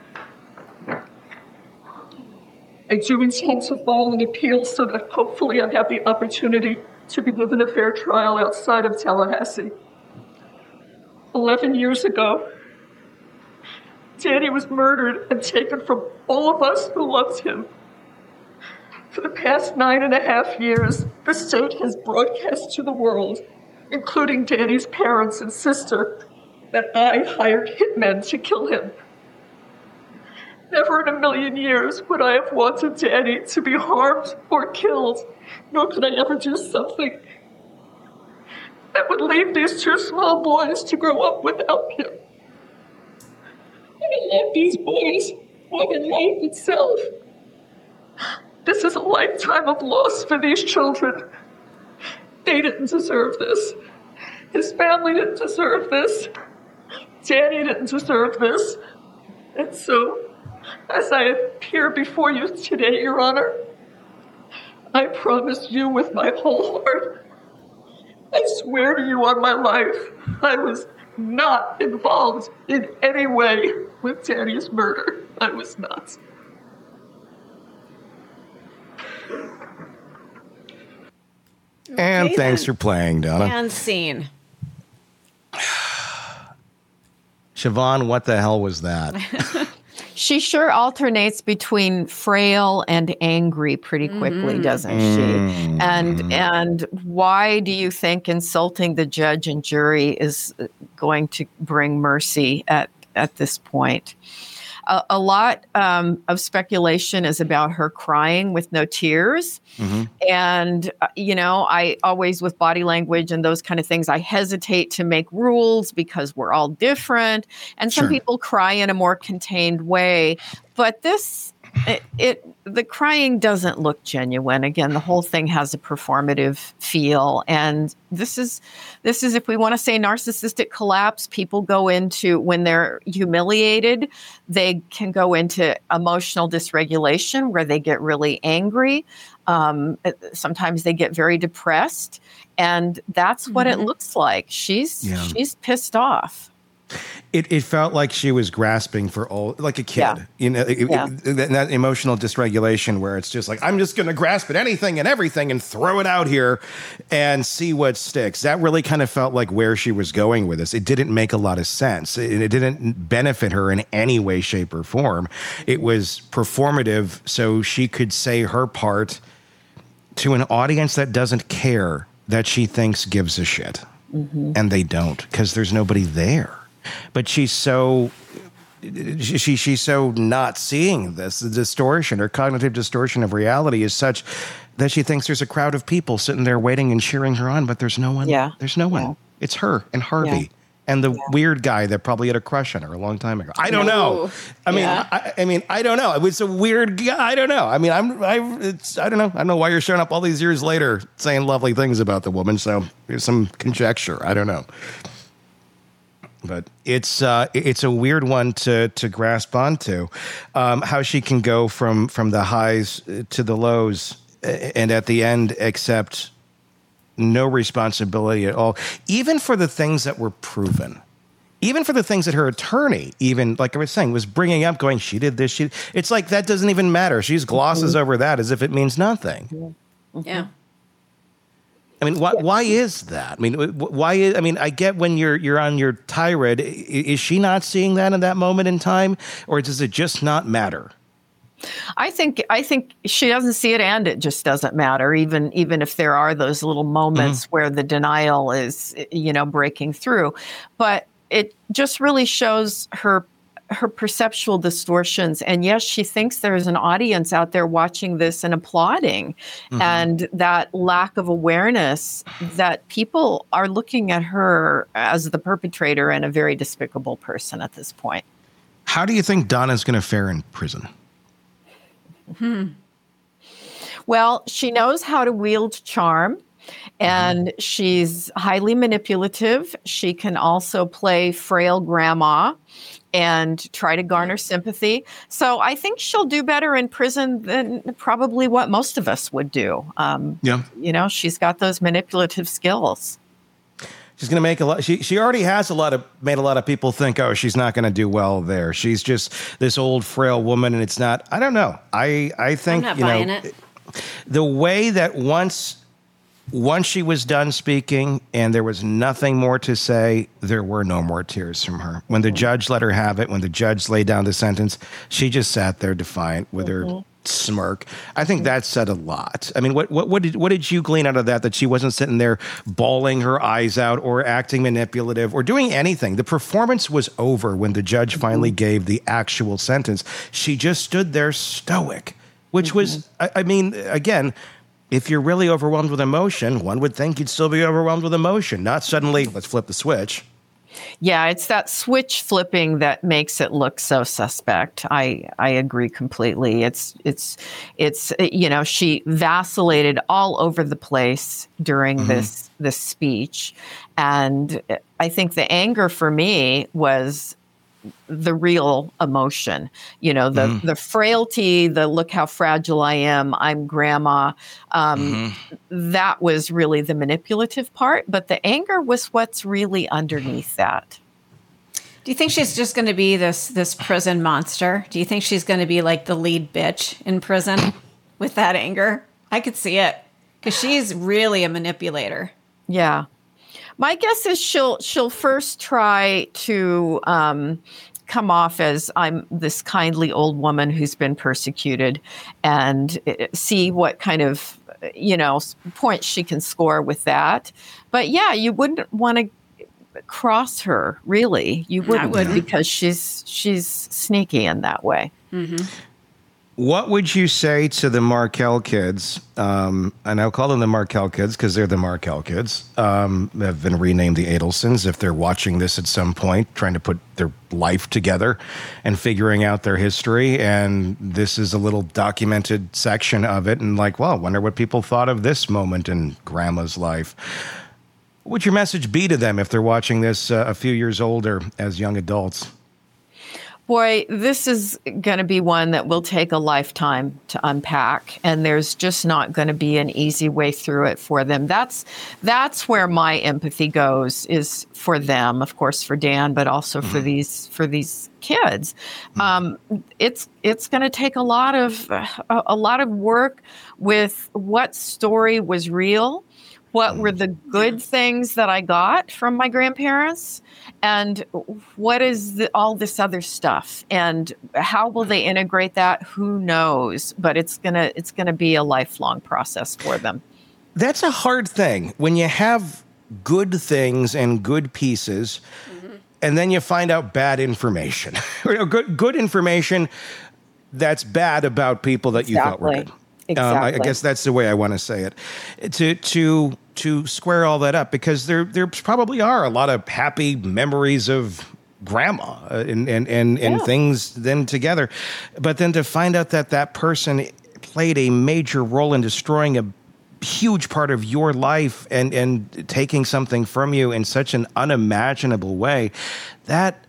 I do intend to file an appeal so that hopefully I have the opportunity to be given a fair trial outside of Tallahassee. Eleven years ago, Danny was murdered and taken from all of us who loved him. For the past nine and a half years, the state has broadcast to the world, including Danny's parents and sister, that I hired hitmen to kill him. Never in a million years would I have wanted Danny to be harmed or killed, nor could I ever do something that would leave these two small boys to grow up without him. I love these boys more than life itself. This is a lifetime of loss for these children. They didn't deserve this. His family didn't deserve this. Danny didn't deserve this. And so, as I appear before you today, Your Honor, I promise you with my whole heart, I swear to you on my life, I was not involved in any way with Danny's murder. I was not. And Okay, thanks then. for playing, Donna. And scene. Siobhan, what the hell was that? She sure alternates between frail and angry pretty quickly, Mm-hmm. doesn't she? And and why do you think insulting the judge and jury is going to bring mercy at at this point? A, a lot um, of speculation is about her crying with no tears. Mm-hmm. And, uh, you know, I always, with body language and those kind of things, I hesitate to make rules because we're all different. And some Sure. people cry in a more contained way. But this, it, it, the crying doesn't look genuine. Again, the whole thing has a performative feel. And this is, this is, if we want to say narcissistic collapse, people go into, when they're humiliated, they can go into emotional dysregulation where they get really angry. Um, sometimes they get very depressed, and that's what Mm-hmm. it looks like. She's Yeah. she's pissed off. It, it felt like she was grasping for all, like a kid, Yeah. you know, it- it- Yeah. that, that emotional dysregulation where it's just like, I'm just going to grasp at anything and everything and throw it out here and see what sticks. That really kind of felt like where she was going with this. It didn't make a lot of sense. It, it didn't benefit her in any way, shape, or form. It was performative so she could say her part to an audience that doesn't care, that she thinks gives a shit. Mm-hmm. And they don't, because there's nobody there. But she's so she, she she's so not seeing this. The distortion, her cognitive distortion of reality is such that she thinks there's a crowd of people sitting there waiting and cheering her on, but there's no one. Yeah. There's no one. Yeah. It's her and Harvey. Yeah. And the yeah. weird guy that probably had a crush on her a long time ago. I don't know. I mean, yeah. I, I mean, I don't know. It was a weird guy. I don't know. I mean, I'm, I, it's, I don't know. I don't know why you're showing up all these years later saying lovely things about the woman. So there's some conjecture. I don't know. But it's uh, it's a weird one to to grasp onto, um, how she can go from from the highs to the lows, and at the end accept no responsibility at all, even for the things that were proven, even for the things that her attorney, even like I was saying, was bringing up, going, she did this, she. It's like that doesn't even matter. She just glosses mm-hmm. over that as if it means nothing. Mm-hmm. Yeah. I mean, why, why is that? I mean, why is, I mean, I get when you're you're on your tirade. Is she not seeing that in that moment in time, or does it just not matter? I think I think she doesn't see it, and it just doesn't matter. Even even if there are those little moments mm-hmm. where the denial is, you know, breaking through, but it just really shows her her perceptual distortions. And yes, she thinks there's an audience out there watching this and applauding, mm-hmm. and that lack of awareness that people are looking at her as the perpetrator and a very despicable person at this point. How do you think Donna's going to fare in prison? Hmm. Well, she knows how to wield charm, and she's highly manipulative. She can also play frail grandma and try to garner sympathy. So I think she'll do better in prison than probably what most of us would do. Um, yeah. You know, she's got those manipulative skills. She's going to make a lot. She she already has a lot of made a lot of people think, oh, she's not going to do well there. She's just this old frail woman, and it's not. I don't know. I I think I'm not you buying know it. the way that once once she was done speaking and there was nothing more to say, there were no more tears from her. When the judge let her have it, when the judge laid down the sentence, she just sat there defiant with mm-hmm. her smirk. I think that said a lot. I mean, what what what did what did you glean out of that? That she wasn't sitting there bawling her eyes out or acting manipulative or doing anything. The performance was over when the judge finally gave the actual sentence. She just stood there stoic, which mm-hmm. was, I, I mean, again, if you're really overwhelmed with emotion, one would think you'd still be overwhelmed with emotion, not suddenly, let's flip the switch. Yeah, it's that switch flipping that makes it look so suspect. I I agree completely. It's it's it's you know, she vacillated all over the place during mm-hmm. this this speech, and I think the anger for me was the real emotion, you know, the mm. the frailty, the look how fragile I am, I'm grandma. Um, mm-hmm. That was really the manipulative part, but the anger was what's really underneath that. Do you think she's just going to be this this prison monster? Do you think she's going to be like the lead bitch in prison with that anger? I could see it because she's really a manipulator. Yeah. My guess is she'll she'll first try to um, come off as I'm this kindly old woman who's been persecuted, and see what kind of, you know, points she can score with that. But yeah, you wouldn't want to cross her, really. You wouldn't, wouldn't. because she's she's sneaky in that way. Mm-hmm. What would you say to the Markel kids? Um, and I'll call them the Markel kids because they're the Markel kids. Um, have been renamed the Adelsons. If they're watching this at some point, trying to put their life together and figuring out their history, and this is a little documented section of it, and like, well, I wonder what people thought of this moment in Grandma's life. What would your message be to them if they're watching this uh, a few years older as young adults? Boy, this is going to be one that will take a lifetime to unpack, and there's just not going to be an easy way through it for them. That's that's where my empathy goes, is for them, of course, for Dan, but also for these for these kids. Um, it's it's going to take a lot of a, a lot of work with what story was real. What were the good things that I got from my grandparents? And what is the, all this other stuff? And how will they integrate that? Who knows? But it's gonna it's gonna be a lifelong process for them. That's a hard thing. When you have good things and good pieces, mm-hmm. and then you find out bad information, good good information that's bad about people that you exactly. thought were good. Exactly. Um, I, I guess that's the way I want to say it. To to to square all that up, because there there probably are a lot of happy memories of grandma and and and, yeah. and things then together, but then to find out that that person played a major role in destroying a huge part of your life and and taking something from you in such an unimaginable way, that.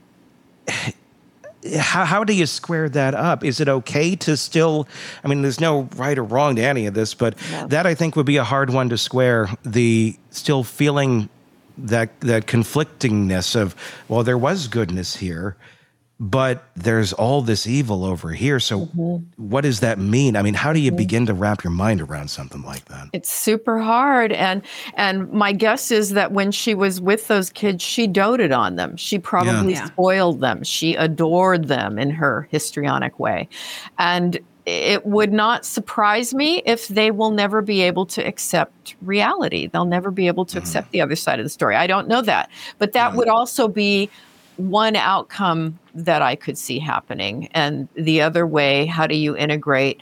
How, how do you square that up? Is it okay to still, I mean, there's no right or wrong to any of this, but no. that I think would be a hard one to square, the still feeling that that conflictingness of, well, there was goodness here, but there's all this evil over here. So mm-hmm. what does that mean? I mean, how do you begin to wrap your mind around something like that? It's super hard. And and my guess is that when she was with those kids, she doted on them. She probably yeah. spoiled them. She adored them in her histrionic way. And it would not surprise me if they will never be able to accept reality. They'll never be able to mm-hmm. accept the other side of the story. I don't know that. But that mm-hmm. would also be one outcome that I could see happening. And the other way, how do you integrate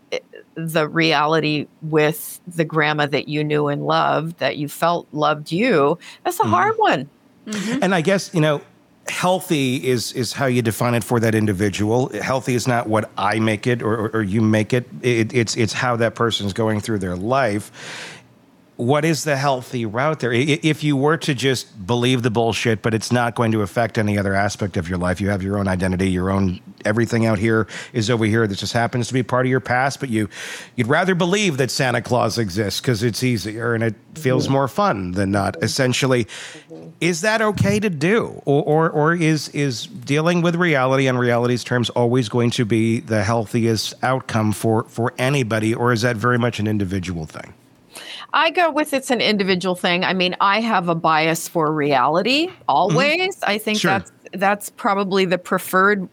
the reality with the grandma that you knew and loved, that you felt loved you? That's a mm-hmm. hard one. Mm-hmm. And I guess, you know, healthy is is how you define it for that individual. Healthy is not what I make it or, or, or you make it. it. It's it's how that person's going through their life. What is the healthy route there? If you were to just believe the bullshit, but it's not going to affect any other aspect of your life, you have your own identity, your own, everything out here is over here that just happens to be part of your past, but you, you'd rather believe that Santa Claus exists because it's easier and it feels mm-hmm. more fun than not, essentially. Mm-hmm. Is that okay to do? Or, or, or is, is dealing with reality on reality's terms always going to be the healthiest outcome for, for anybody, or is that very much an individual thing? I go with it's an individual thing. I mean, I have a bias for reality always. Mm-hmm. I think sure. that's that's probably the preferred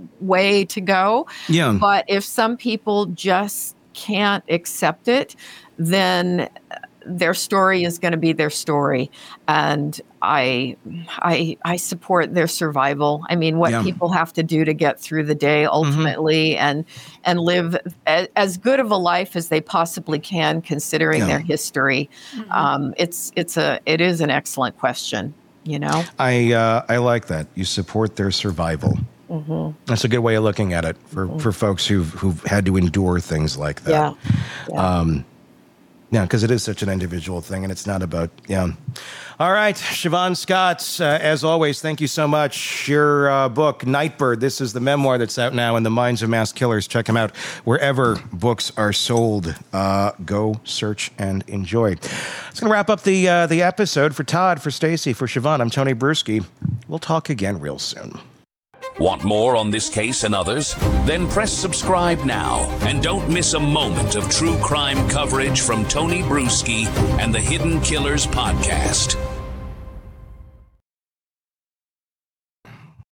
way to go. Yeah. But if some people just can't accept it, then their story is going to be their story. And I I I support their survival. I mean, what yeah. people have to do to get through the day ultimately mm-hmm. and and live a, as good of a life as they possibly can, considering yeah. their history. Mm-hmm. Um, it's it's a it is an excellent question, you know. I uh, I like that. You support their survival. Mm-hmm. That's a good way of looking at it for, mm-hmm. for folks who've who've had to endure things like that. Yeah. yeah. Um, Yeah, because it is such an individual thing, and it's not about, yeah. All right, Siobhan Scott, uh, as always, thank you so much. Your uh, book, Nightbird, this is the memoir that's out now in the Minds of Mass Killers. Check them out wherever books are sold. Uh, go search and enjoy. It's going to wrap up the uh, the episode. For Todd, for Stacy, for Siobhan, I'm Tony Bruschi. We'll talk again real soon. Want more on this case and others? Then press subscribe now and don't miss a moment of true crime coverage from Tony Bruschi and the Hidden Killers podcast.